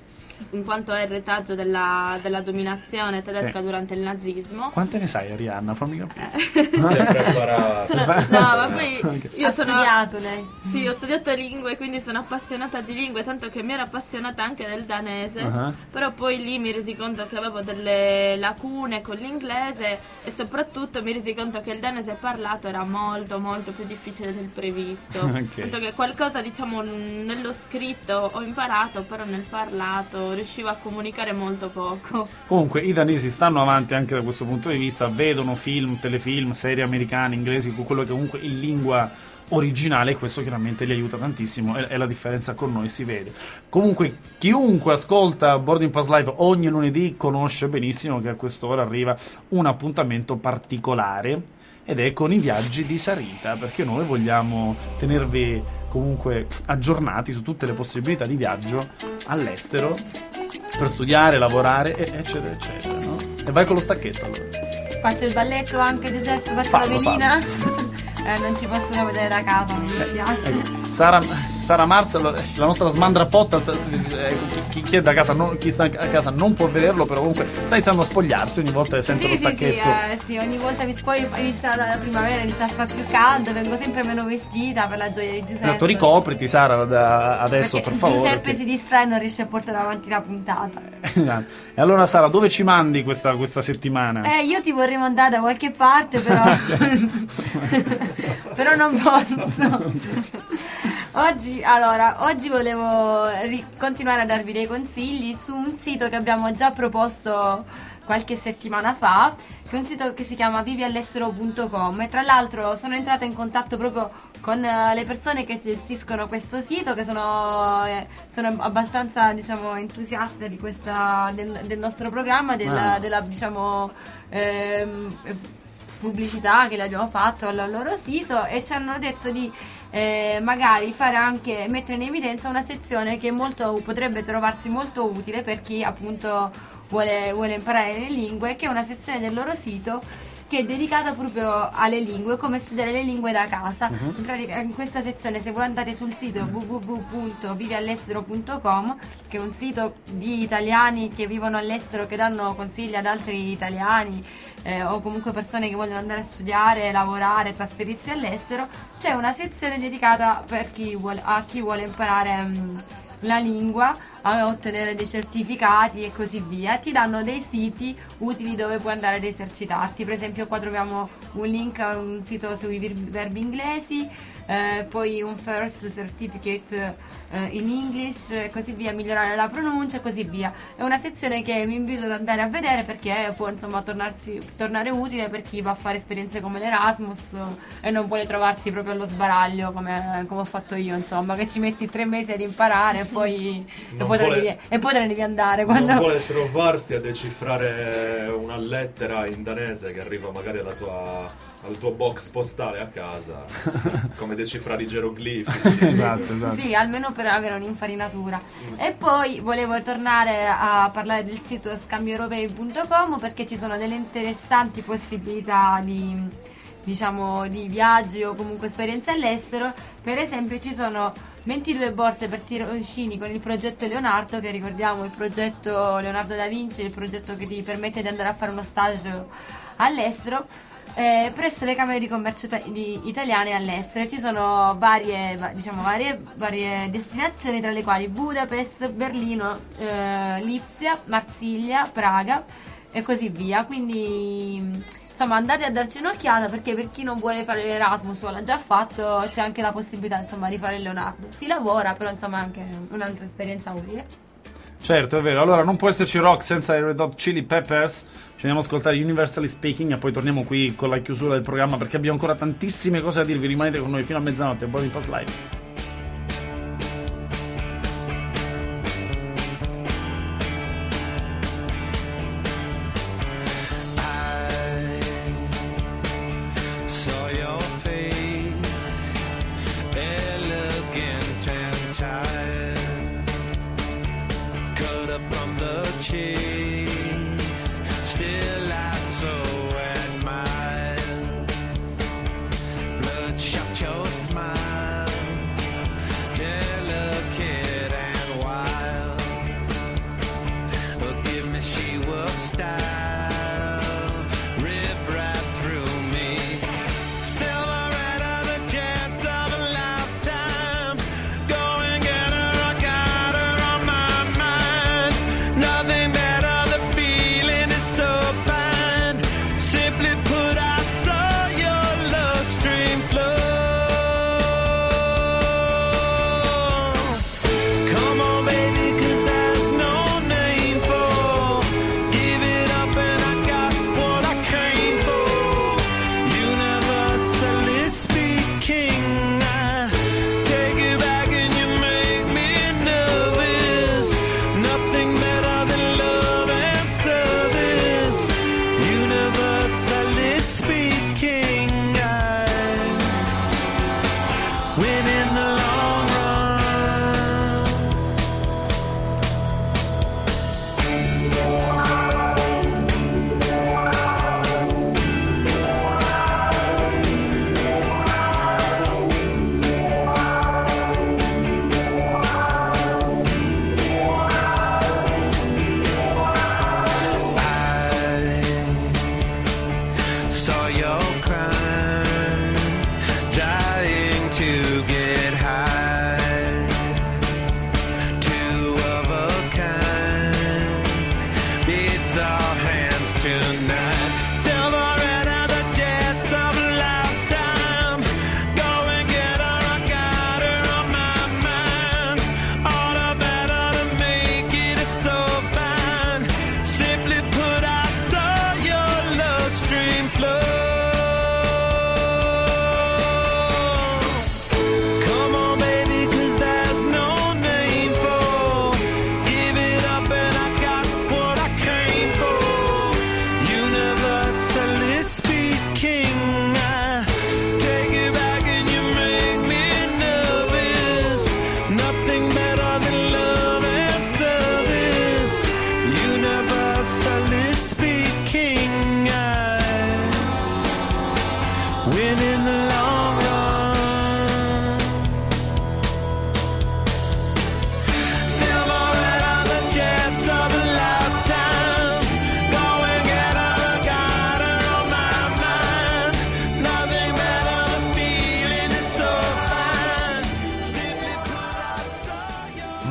in quanto è il retaggio della, della dominazione tedesca Sì. durante il nazismo. Quante ne sai, Arianna? Fammi capire. Eh, Si è preparato. sono- no, ma poi Ok. io Ha sono studiato lei. sì, ho studiato lingue, quindi sono appassionata di lingue, tanto che mi ero appassionata anche del danese, Uh-huh. però poi lì mi resi conto che avevo delle lacune con l'inglese e soprattutto mi resi conto che il danese parlato era molto molto più difficile del previsto. Ok. Tanto che qualcosa, diciamo, n- nello scritto ho imparato, però nel parlato riuscivo a comunicare molto poco. Comunque i danesi stanno avanti anche da questo punto di vista, vedono film, telefilm, serie americane, inglesi, con quello che comunque in lingua originale, e questo chiaramente li aiuta tantissimo e, e la differenza con noi si vede. Comunque chiunque ascolta Boarding Pass Live ogni lunedì conosce benissimo che a quest'ora arriva un appuntamento particolare ed è con i viaggi di Sarita, perché noi vogliamo tenervi comunque aggiornati su tutte le possibilità di viaggio all'estero per studiare, lavorare e- eccetera eccetera, no? E vai con lo stacchetto allora. Faccio il balletto anche, Giuseppe, faccio Fallo, la velina. Eh, non ci possono vedere da casa, mi dispiace. Ecco, Sara, Sara Marz, la la nostra smandrapotta, sta- ecco, chi, chi- chi è da casa, non- chi sta a casa non può vederlo, però comunque sta iniziando a spogliarsi ogni volta che sente Sì, lo sì, sì, stacchetto. eh, sì, ogni volta mi poi inizia la primavera, inizia a fare più caldo, vengo sempre meno vestita per la gioia di Giuseppe. Esatto, ricopriti Sara da adesso, Perché per favore. Giuseppe perché- si distrae e non riesce a portare avanti la puntata. E allora Sara, dove ci mandi questa, questa settimana? Eh, io ti vorrei mandare da qualche parte, però. Però non posso. Oggi, allora, oggi volevo ri- continuare a darvi dei consigli su un sito che abbiamo già proposto qualche settimana fa, che è un sito che si chiama vivi all'estero punto com, e tra l'altro sono entrata in contatto proprio con uh, le persone che gestiscono questo sito, che sono, eh, sono abbastanza, diciamo, entusiaste di questa, del, del nostro programma, della, Ah. della diciamo, ehm, pubblicità che le abbiamo fatto al loro sito, e ci hanno detto di eh, magari fare anche, mettere in evidenza una sezione che molto, potrebbe trovarsi molto utile per chi appunto vuole, vuole imparare le lingue, che è una sezione del loro sito che è dedicata proprio alle lingue, come studiare le lingue da casa. Mhm. In pratica, in questa sezione, se voi andate sul sito w w w punto vivi all'estero punto com, che è un sito di italiani che vivono all'estero, che danno consigli ad altri italiani, eh, o comunque persone che vogliono andare a studiare, lavorare, trasferirsi all'estero, c'è una sezione dedicata per chi vuole, a chi vuole imparare mh, la lingua, a ottenere dei certificati e così via. Ti danno dei siti utili dove puoi andare ad esercitarti. Per esempio qua troviamo un link a un sito sui vir- verbi inglesi, eh, poi un first certificate eh, in English e così via, migliorare la pronuncia e così via. È una sezione che vi invito ad andare a vedere, perché può insomma tornarsi, tornare utile per chi va a fare esperienze come l'Erasmus e non vuole trovarsi proprio allo sbaraglio come, come ho fatto io, insomma, che ci metti tre mesi ad imparare e poi, e Non poi, te, ne vuole- devi, e poi te ne devi andare quando... Non vuole trovarsi a decifrare una lettera in danese che arriva magari alla tua, al tuo box postale a casa, come decifrare i geroglifici. Esatto, esatto. Sì, almeno per avere un'infarinatura. E poi volevo tornare a parlare del sito scambi europei punto com, perché ci sono delle interessanti possibilità di, diciamo, di viaggi o comunque esperienze all'estero. Per esempio ci sono ventidue borse per tirocini con il progetto Leonardo, che ricordiamo il progetto Leonardo da Vinci, il progetto che ti permette di andare a fare uno stage all'estero. Eh, presso le camere di commercio ita- di- italiane all'estero ci sono varie, va- diciamo, varie, varie destinazioni, tra le quali Budapest, Berlino, eh, Lipsia, Marsiglia, Praga e così via. Quindi insomma andate a darci un'occhiata, perché per chi non vuole fare l'Erasmus o l'ha già fatto, c'è anche la possibilità, insomma, di fare il Leonardo. Si lavora, però insomma è anche un'altra esperienza utile. Certo, è vero. Allora, non può esserci rock senza i Red Hot Chili Peppers. Ci andiamo ad ascoltare Universally Speaking e poi torniamo qui con la chiusura del programma, perché abbiamo ancora tantissime cose da dirvi. Rimanete con noi fino a mezzanotte. Buon Pass Live. Saw your face, elegant and tired, cut up from the cheese. Still, I so admire. Bloodshot your smile, delicate and wild. Oh, give me she will style. Nothing better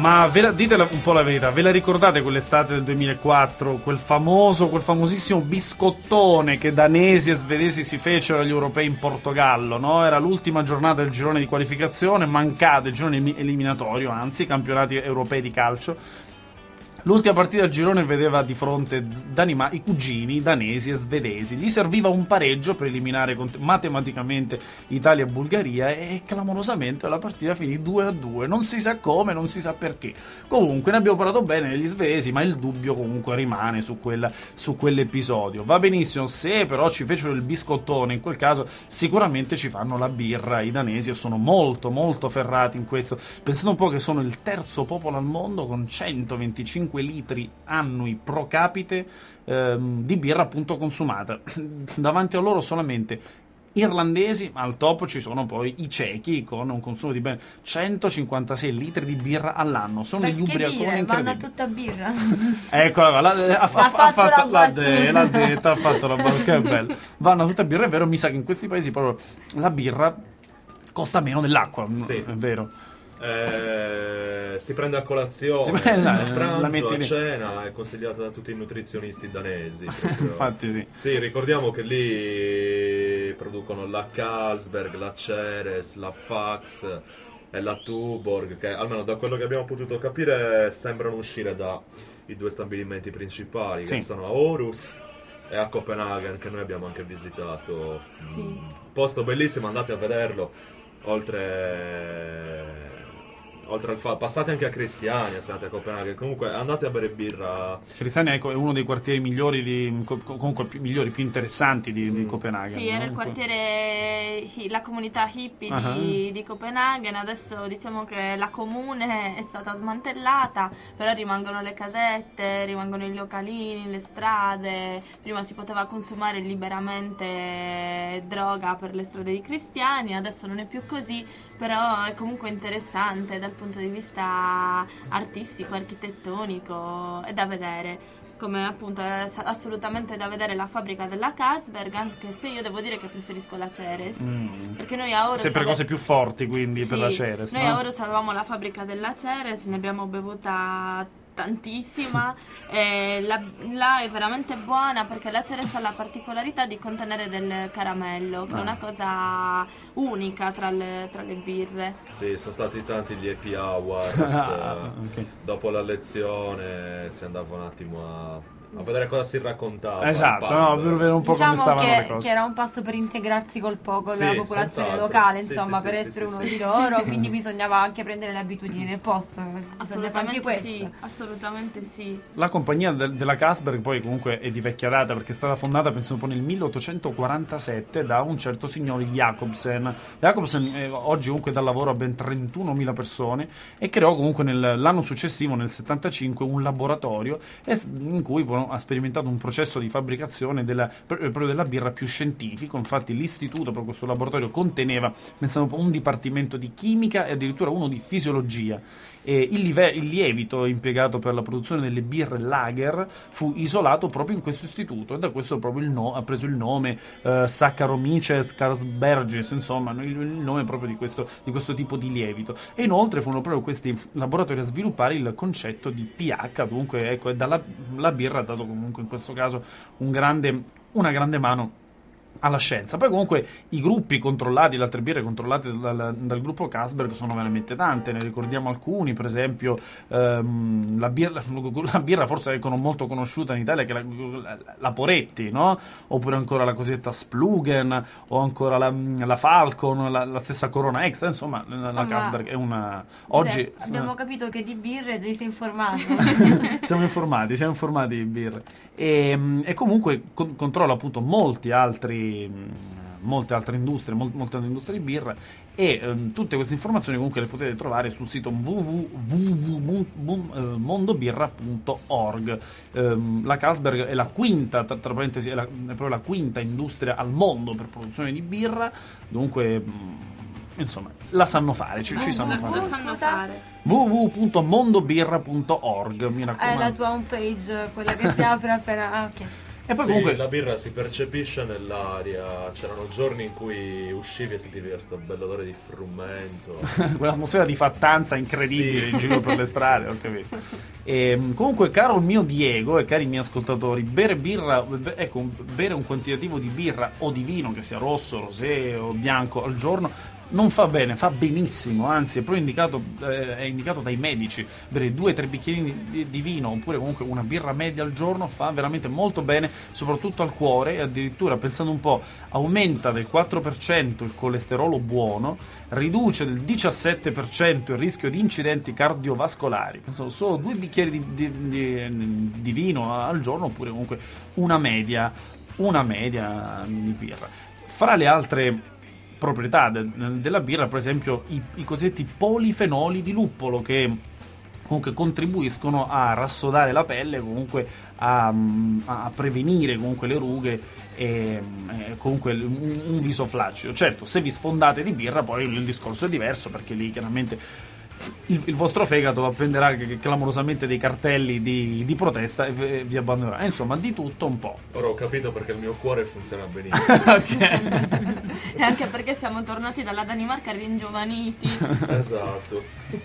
Ma ve la, dite un po' la verità, ve la ricordate quell'estate del duemilaquattro, quel famoso, quel famosissimo biscottone che danesi e svedesi si fecero agli europei in Portogallo, no? Era l'ultima giornata del girone di qualificazione, mancato il girone eliminatorio, anzi, campionati europei di calcio. L'ultima partita del girone vedeva di fronte Danima- i cugini danesi e svedesi. Gli serviva un pareggio per eliminare cont- matematicamente Italia e Bulgaria e clamorosamente la partita finì due a due. Non si sa come, non si sa perché. Comunque ne abbiamo parlato bene degli svedesi, ma il dubbio comunque rimane su, quella, su quell'episodio. Va benissimo, se però ci fecero il biscottone, in quel caso sicuramente ci fanno la birra i danesi e sono molto molto ferrati in questo. Pensate un po' che sono il terzo popolo al mondo con centoventicinque litri annui pro capite ehm, di birra appunto consumata. Davanti a loro solamente irlandesi, ma al top ci sono poi i cechi con un consumo di ben centocinquantasei litri di birra all'anno. Sono degli ubriaconi incredibili. Vanno a tutta birra. Eccola, la, ha, ha, ha, ha fatto fatto la l'ha, de, l'ha detta, ha fatto la battuta, che bello. Vanno a tutta birra, è vero, mi sa che in questi paesi proprio la birra costa meno dell'acqua, sì. È vero. Eh, si prende a colazione, si prende, a pranzo, la metti a lì. cena, è consigliata da tutti i nutrizionisti danesi. Infatti sì. Sì, ricordiamo che lì producono la Carlsberg, la Ceres, la Fax e la Tuborg, che almeno da quello che abbiamo potuto capire sembrano uscire dai due stabilimenti principali, sì. che sono a Aarhus e a Copenaghen, che noi abbiamo anche visitato. Sì. Posto bellissimo, andate a vederlo. Oltre oltre al fatto, passate anche a Cristiania se andate a Copenaghen, comunque andate a bere birra. Cristiania è uno dei quartieri migliori di, comunque più migliori, più interessanti di, di Copenaghen. Sì, era no? il quartiere, la comunità hippie uh-huh. di, di Copenaghen. Adesso diciamo che la comune è stata smantellata, però rimangono le casette, rimangono i localini, le strade. Prima si poteva consumare liberamente droga per le strade di Cristiania, adesso non è più così, però è comunque interessante dal punto di vista artistico, architettonico, è da vedere. Come appunto è assolutamente da vedere la fabbrica della Carlsberg, anche se io devo dire che preferisco la Ceres, mm. perché noi a Aarhus sempre ave... cose più forti quindi sì, per la Ceres, noi no? a Aarhus avevamo la fabbrica della Ceres, ne abbiamo bevuta tantissima e la, la è veramente buona perché la Ceres ha la particolarità di contenere del caramello, che ah. è una cosa unica tra le, tra le birre. Sì, sono stati tanti gli happy hours. ah, okay. Dopo la lezione si andava un attimo a a vedere cosa si raccontava. Esatto, no, per vedere un po' diciamo come stavano che, le cose. che era un passo per integrarsi col popolo, sì, la popolazione senz'altro. locale, sì, insomma, sì, per sì, essere sì, uno sì. di loro, quindi bisognava anche prendere le abitudini nel posto. Assolutamente questo. sì, assolutamente sì. La compagnia de- della Carlsberg poi comunque è di vecchia data perché è stata fondata penso un po' nel milleottocentoquarantasette da un certo signore Jacobsen. Jacobsen eh, oggi comunque dà lavoro a ben trentunomila persone e creò comunque nel, l'anno successivo, nel settantacinque, un laboratorio in cui bueno, ha sperimentato un processo di fabbricazione della, proprio della birra più scientifico. Infatti l'istituto, proprio questo laboratorio, conteneva pensavo, un dipartimento di chimica e addirittura uno di fisiologia. E il, live- il lievito impiegato per la produzione delle birre lager fu isolato proprio in questo istituto e da questo proprio il no- ha preso il nome eh, Saccharomyces Carlsbergis, insomma il, il nome proprio di questo, di questo tipo di lievito. E inoltre furono proprio questi laboratori a sviluppare il concetto di pH, dunque ecco, e dalla la birra ha dato comunque in questo caso un grande, una grande mano alla scienza. Poi comunque i gruppi controllati, le altre birre controllate dal, dal gruppo Carlsberg sono veramente tante, ne ricordiamo alcuni, per esempio ehm, la, birra, la birra forse ecco, non molto conosciuta in Italia, che è la, la Poretti, no? Oppure ancora la cosiddetta Splugen, o ancora la, la Falcon, la, la stessa Corona Extra, insomma la, la Carlsberg è una... Oggi cioè, abbiamo eh, capito che di birre devi sei informato. siamo informati, siamo informati di birre. E, e comunque con, controlla appunto molti altri molte altre industrie, mol, molte altre industrie di birra e ehm, tutte queste informazioni comunque le potete trovare sul sito w w w punto mondobirra punto org. ehm, la Carlsberg è la quinta, tra, tra parentesi, è, la, è proprio la quinta industria al mondo per produzione di birra, dunque mh, insomma la sanno fare, ci, ci sanno fare. La sanno fare. w w w punto mondobirra punto org, mi raccomando. È la tua homepage, quella che si apre appena... Ah, ok. E poi sì, comunque la birra si percepisce nell'aria. C'erano giorni in cui uscivi e sentivi questo bell'odore di frumento. quell'atmosfera di fattanza incredibile Sì. in giro per le strade, ho capito. E, comunque, caro il mio Diego e cari miei ascoltatori, bere birra, be- ecco, bere un quantitativo di birra o di vino, che sia rosso, rosé o bianco al giorno, non fa bene, fa benissimo, anzi è proprio indicato, eh, è indicato dai medici. Bere due o tre bicchierini di, di vino oppure comunque una birra media al giorno fa veramente molto bene, soprattutto al cuore, e addirittura, pensando un po', aumenta del quattro per cento il colesterolo buono, riduce del diciassette per cento il rischio di incidenti cardiovascolari. Pensavo solo due bicchieri di, di, di, di vino al giorno, oppure comunque una media, una media di birra. Fra le altre proprietà de- della birra, per esempio i, i cosiddetti polifenoli di luppolo, che comunque contribuiscono a rassodare la pelle, comunque a, a prevenire comunque le rughe e, e comunque un, un viso flaccido. Certo, se vi sfondate di birra poi il discorso è diverso, perché lì chiaramente il, il vostro fegato appenderà che- che clamorosamente dei cartelli di, di protesta e v- vi abbandonerà. E insomma, di tutto un po'. Ora ho capito perché il mio cuore funziona benissimo. Ok. E anche perché siamo tornati dalla Danimarca ringiovaniti. Esatto.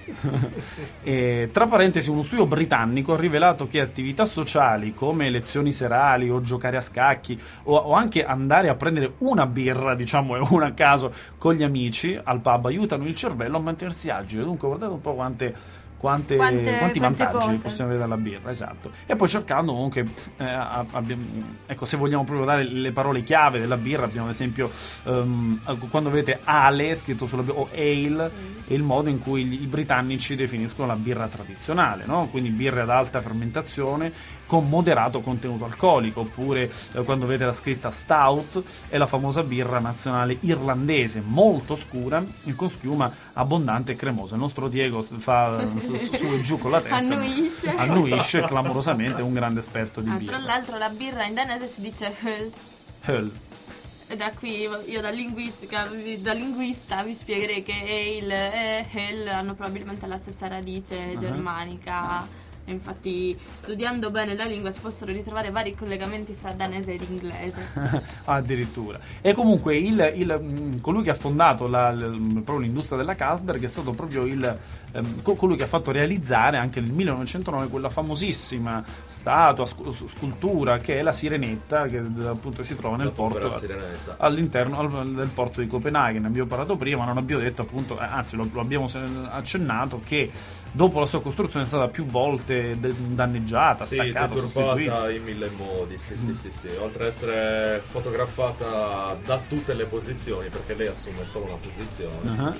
E, tra parentesi, uno studio britannico ha rivelato che attività sociali come lezioni serali o giocare a scacchi o, o anche andare a prendere una birra, diciamo, e una a caso con gli amici al pub aiutano il cervello a mantenersi agile. Dunque guardate un po' quante Quante, Quante- quanti quante vantaggi cose. possiamo avere dalla birra, esatto. E poi cercando comunque, eh, a- abbiamo- ecco, se vogliamo proprio dare le parole chiave della birra, abbiamo ad esempio ehm, quando vedete ale scritto sulla birra o ale, è il modo in cui gli- i britannici definiscono la birra tradizionale, no? Quindi birre ad alta fermentazione con moderato contenuto alcolico, oppure eh, quando vedete la scritta stout è la famosa birra nazionale irlandese, molto scura e con schiuma abbondante e cremosa. Il nostro Diego fa su, su e giù con la testa, Annuisce. annuisce clamorosamente, è un grande esperto di Ah, birra. tra l'altro la birra in danese si dice öl. Öl. E da qui io da linguistica, da linguista vi spiegherei che ale e hell hanno probabilmente la stessa radice Ah. germanica. Infatti, studiando bene la lingua si possono ritrovare vari collegamenti fra danese ed inglese. Addirittura. E comunque il, il, mh, colui che ha fondato la, l- proprio l'industria della Carlsberg è stato proprio il ehm, co- colui che ha fatto realizzare anche nel millenovecentonove quella famosissima statua, scu- scultura che è la Sirenetta, che eh, appunto si trova nel La povera porto sirenetta. all'interno al- del porto di Copenaghen. Abbiamo parlato prima, non abbiamo detto appunto, eh, anzi lo, lo abbiamo se- accennato, che dopo la sua costruzione è stata più volte de- danneggiata, Sì, staccata, sostituita. deturpata in mille modi, sì, sì, sì, sì. Oltre ad essere fotografata da tutte le posizioni, perché lei assume solo una posizione. Ah.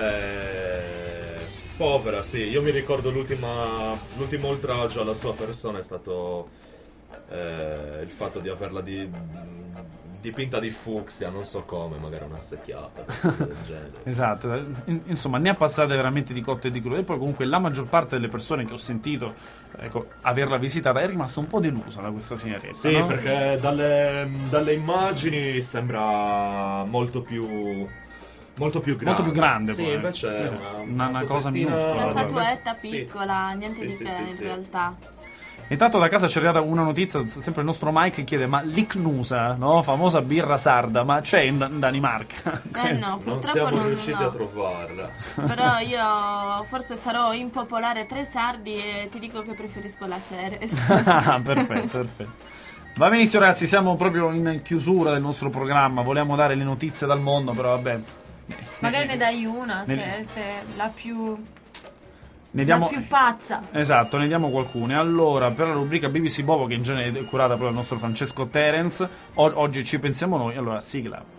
Eh, povera, sì. Io mi ricordo l'ultima, l'ultimo oltraggio alla sua persona è stato eh, il fatto di averla di, dipinta di fucsia, non so come, magari una secchiata, qualcosa del genere. Esatto, In- insomma ne ha passate veramente di cotte e di crude. E poi comunque la maggior parte delle persone che ho sentito, ecco, averla visitata è rimasta un po' delusa da questa sigaretta. Sì, no? perché dalle, dalle immagini sembra molto più molto più grande. Molto più grande, Sì, poi. invece è Sì. una, Una- una cosa cosettina- minuscola, Una guarda. statuetta Sì. piccola, niente Sì, di sì, che sì, in sì. realtà. Intanto da casa ci è arrivata una notizia, sempre il nostro Mike chiede: ma l'Icnusa, no? Famosa birra sarda, ma c'è in, in Danimarca? Eh no, Non purtroppo siamo non, riusciti no. a trovarla. Però io forse sarò impopolare tra i sardi e ti dico che preferisco la Ceres. Ah, perfetto, perfetto. Va benissimo ragazzi, siamo proprio in chiusura del nostro programma, volevamo dare le notizie dal mondo, però vabbè. Magari ne dai una, ne- se, se la più, Ne diamo, la più pazza. esatto, ne diamo qualcune. Allora, per la rubrica B B C Bobo, che in genere è curata proprio dal nostro Francesco Terence, o- oggi ci pensiamo noi, allora sigla.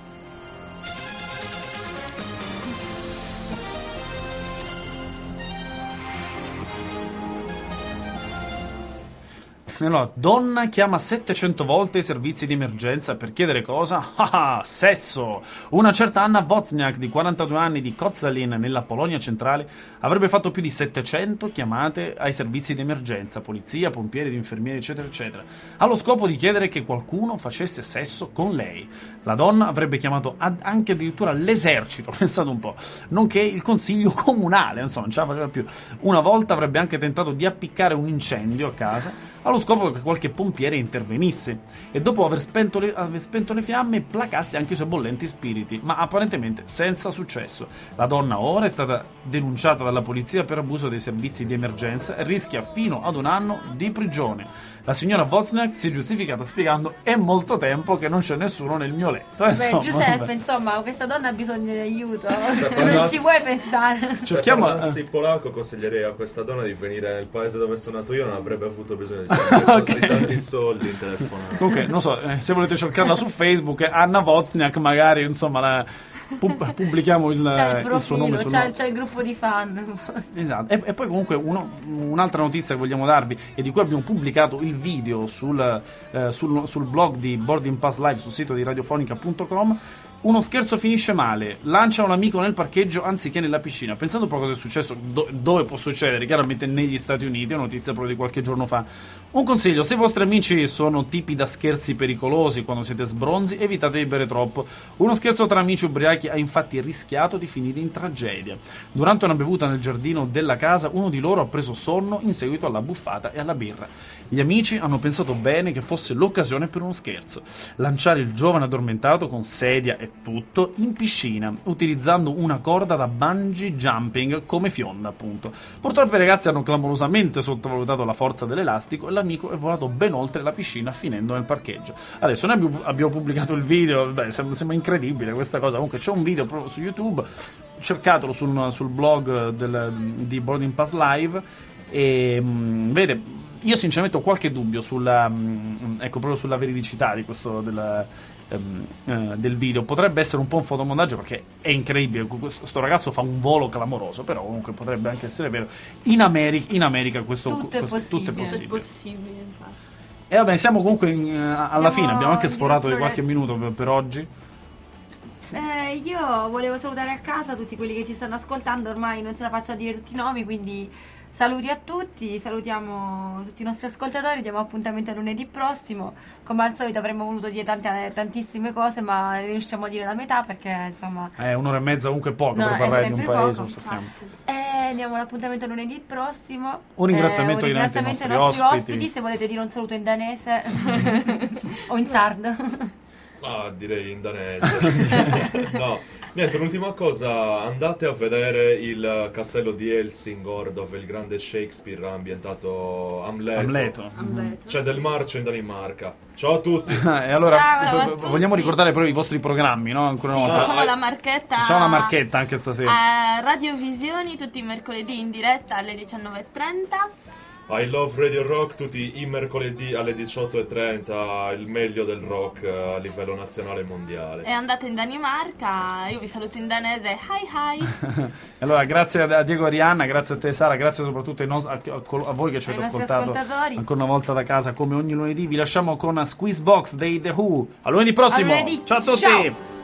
Allora, donna chiama settecento volte i servizi di emergenza per chiedere cosa? Ah, sesso! Una certa Anna Wozniak, di quarantadue anni, di Koszalin, nella Polonia centrale, avrebbe fatto più di settecento chiamate ai servizi di emergenza, polizia, pompieri, infermieri, eccetera, eccetera, allo scopo di chiedere che qualcuno facesse sesso con lei. La donna avrebbe chiamato ad- anche addirittura l'esercito, pensate un po', nonché il consiglio comunale, insomma, non ce la faceva più. Una volta avrebbe anche tentato di appiccare un incendio a casa, allo scopo che qualche pompiere intervenisse e dopo aver spento le, aver spento le fiamme placasse anche i suoi bollenti spiriti, ma apparentemente senza successo. La donna ora è stata denunciata dalla polizia per abuso dei servizi di emergenza e rischia fino ad un anno di prigione. La signora Wozniak si è giustificata spiegando: è molto tempo che non c'è nessuno nel mio letto. Beh, Insomma, Giuseppe, vabbè. insomma, questa donna ha bisogno di aiuto. Se Non parlassi- ci vuoi pensare. Se Cerchiamo- parlassi polacco consiglierei a questa donna di venire nel paese dove sono nato io, non avrebbe avuto bisogno di stare Ok. tanti soldi in telefono. Comunque, non so, eh, se volete cercarla su Facebook, eh, Anna Wozniak, magari, insomma, la, pub- pubblichiamo il, C'è il il suo nome profilo, sul c'è, c'è il gruppo di fan. Esatto. E, e poi comunque uno- un'altra notizia che vogliamo darvi e di cui abbiamo pubblicato il video sul, eh, sul, sul blog di Boarding Pass Live sul sito di radiofonica punto com. Uno scherzo finisce male, lancia un amico nel parcheggio anziché nella piscina. Pensando un po' cosa è successo, do- dove può succedere, chiaramente negli Stati Uniti, è una notizia proprio di qualche giorno fa. Un consiglio: se i vostri amici sono tipi da scherzi pericolosi quando siete sbronzi, evitate di bere troppo. Uno scherzo tra amici ubriachi ha infatti rischiato di finire in tragedia. Durante una bevuta nel giardino della casa, uno di loro ha preso sonno in seguito alla buffata e alla birra. Gli amici hanno pensato bene che fosse l'occasione per uno scherzo: lanciare il giovane addormentato con sedia e tutto in piscina, utilizzando una corda da bungee jumping come fionda, appunto. Purtroppo i ragazzi hanno clamorosamente sottovalutato la forza dell'elastico e l'amico è volato ben oltre la piscina, finendo nel parcheggio. Adesso noi abbiamo- abbiamo pubblicato il video, beh, sembra, sembra incredibile questa cosa. Comunque c'è un video proprio su YouTube, cercatelo sul, sul blog del, di Boarding Pass Live e mh, vede, io sinceramente ho qualche dubbio sulla, mh, ecco, proprio sulla veridicità di questo del, ehm, eh, del video. Potrebbe essere un po' un fotomontaggio perché è incredibile, questo ragazzo fa un volo clamoroso, però comunque potrebbe anche essere vero. In America, in America questo, Tutto è questo- tutto è possibile. È possibile. possibile, infatti. E vabbè, siamo comunque in- eh, alla Siamo fine, abbiamo anche in sforato di direzione- qualche minuto per, per oggi. Eh, io volevo salutare a casa tutti quelli che ci stanno ascoltando, ormai non ce la faccio a dire tutti i nomi, quindi saluti a tutti, salutiamo tutti i nostri ascoltatori, diamo appuntamento a lunedì prossimo. Come al solito avremmo voluto dire tante, tantissime cose, ma ne riusciamo a dire la metà perché insomma... Eh, un'ora e mezza comunque è poco No, per è parlare di un sempre paese, poco, lo sappiamo. Eh, diamo l'appuntamento a lunedì prossimo. Un ringraziamento Eh, un ovviamente ai ringraziamento ai nostri nostri ospiti. ospiti. Se volete dire un saluto in danese o in sardo. Ah, direi in danese. No, niente, l'ultima cosa, andate a vedere il castello di Helsingor dove il grande Shakespeare ha ambientato Amleto. Amleto. Amleto. C'è del marcio in Danimarca. Ciao a tutti. E allora Ciao, ciao a v- tutti. vogliamo ricordare però i vostri programmi, no? Ancora Sì, una volta. facciamo Ah, la marchetta. Facciamo una marchetta anche stasera. A Radiovisioni tutti i mercoledì in diretta alle diciannove e trenta. I Love Radio Rock tutti i mercoledì alle diciotto e trenta, il meglio del rock eh, a livello nazionale e mondiale. E andate in Danimarca. Io vi saluto in danese. Hi hi. Allora, grazie a Diego e Arianna, grazie a te Sara, grazie soprattutto ai nos- a, a- a voi che ci Ai avete nostri ascoltato ascoltatori. ancora una volta da casa come ogni lunedì. Vi lasciamo con Squeeze Box dei The Who. A lunedì prossimo. A lunedì. Ciao a tutti. Ciao.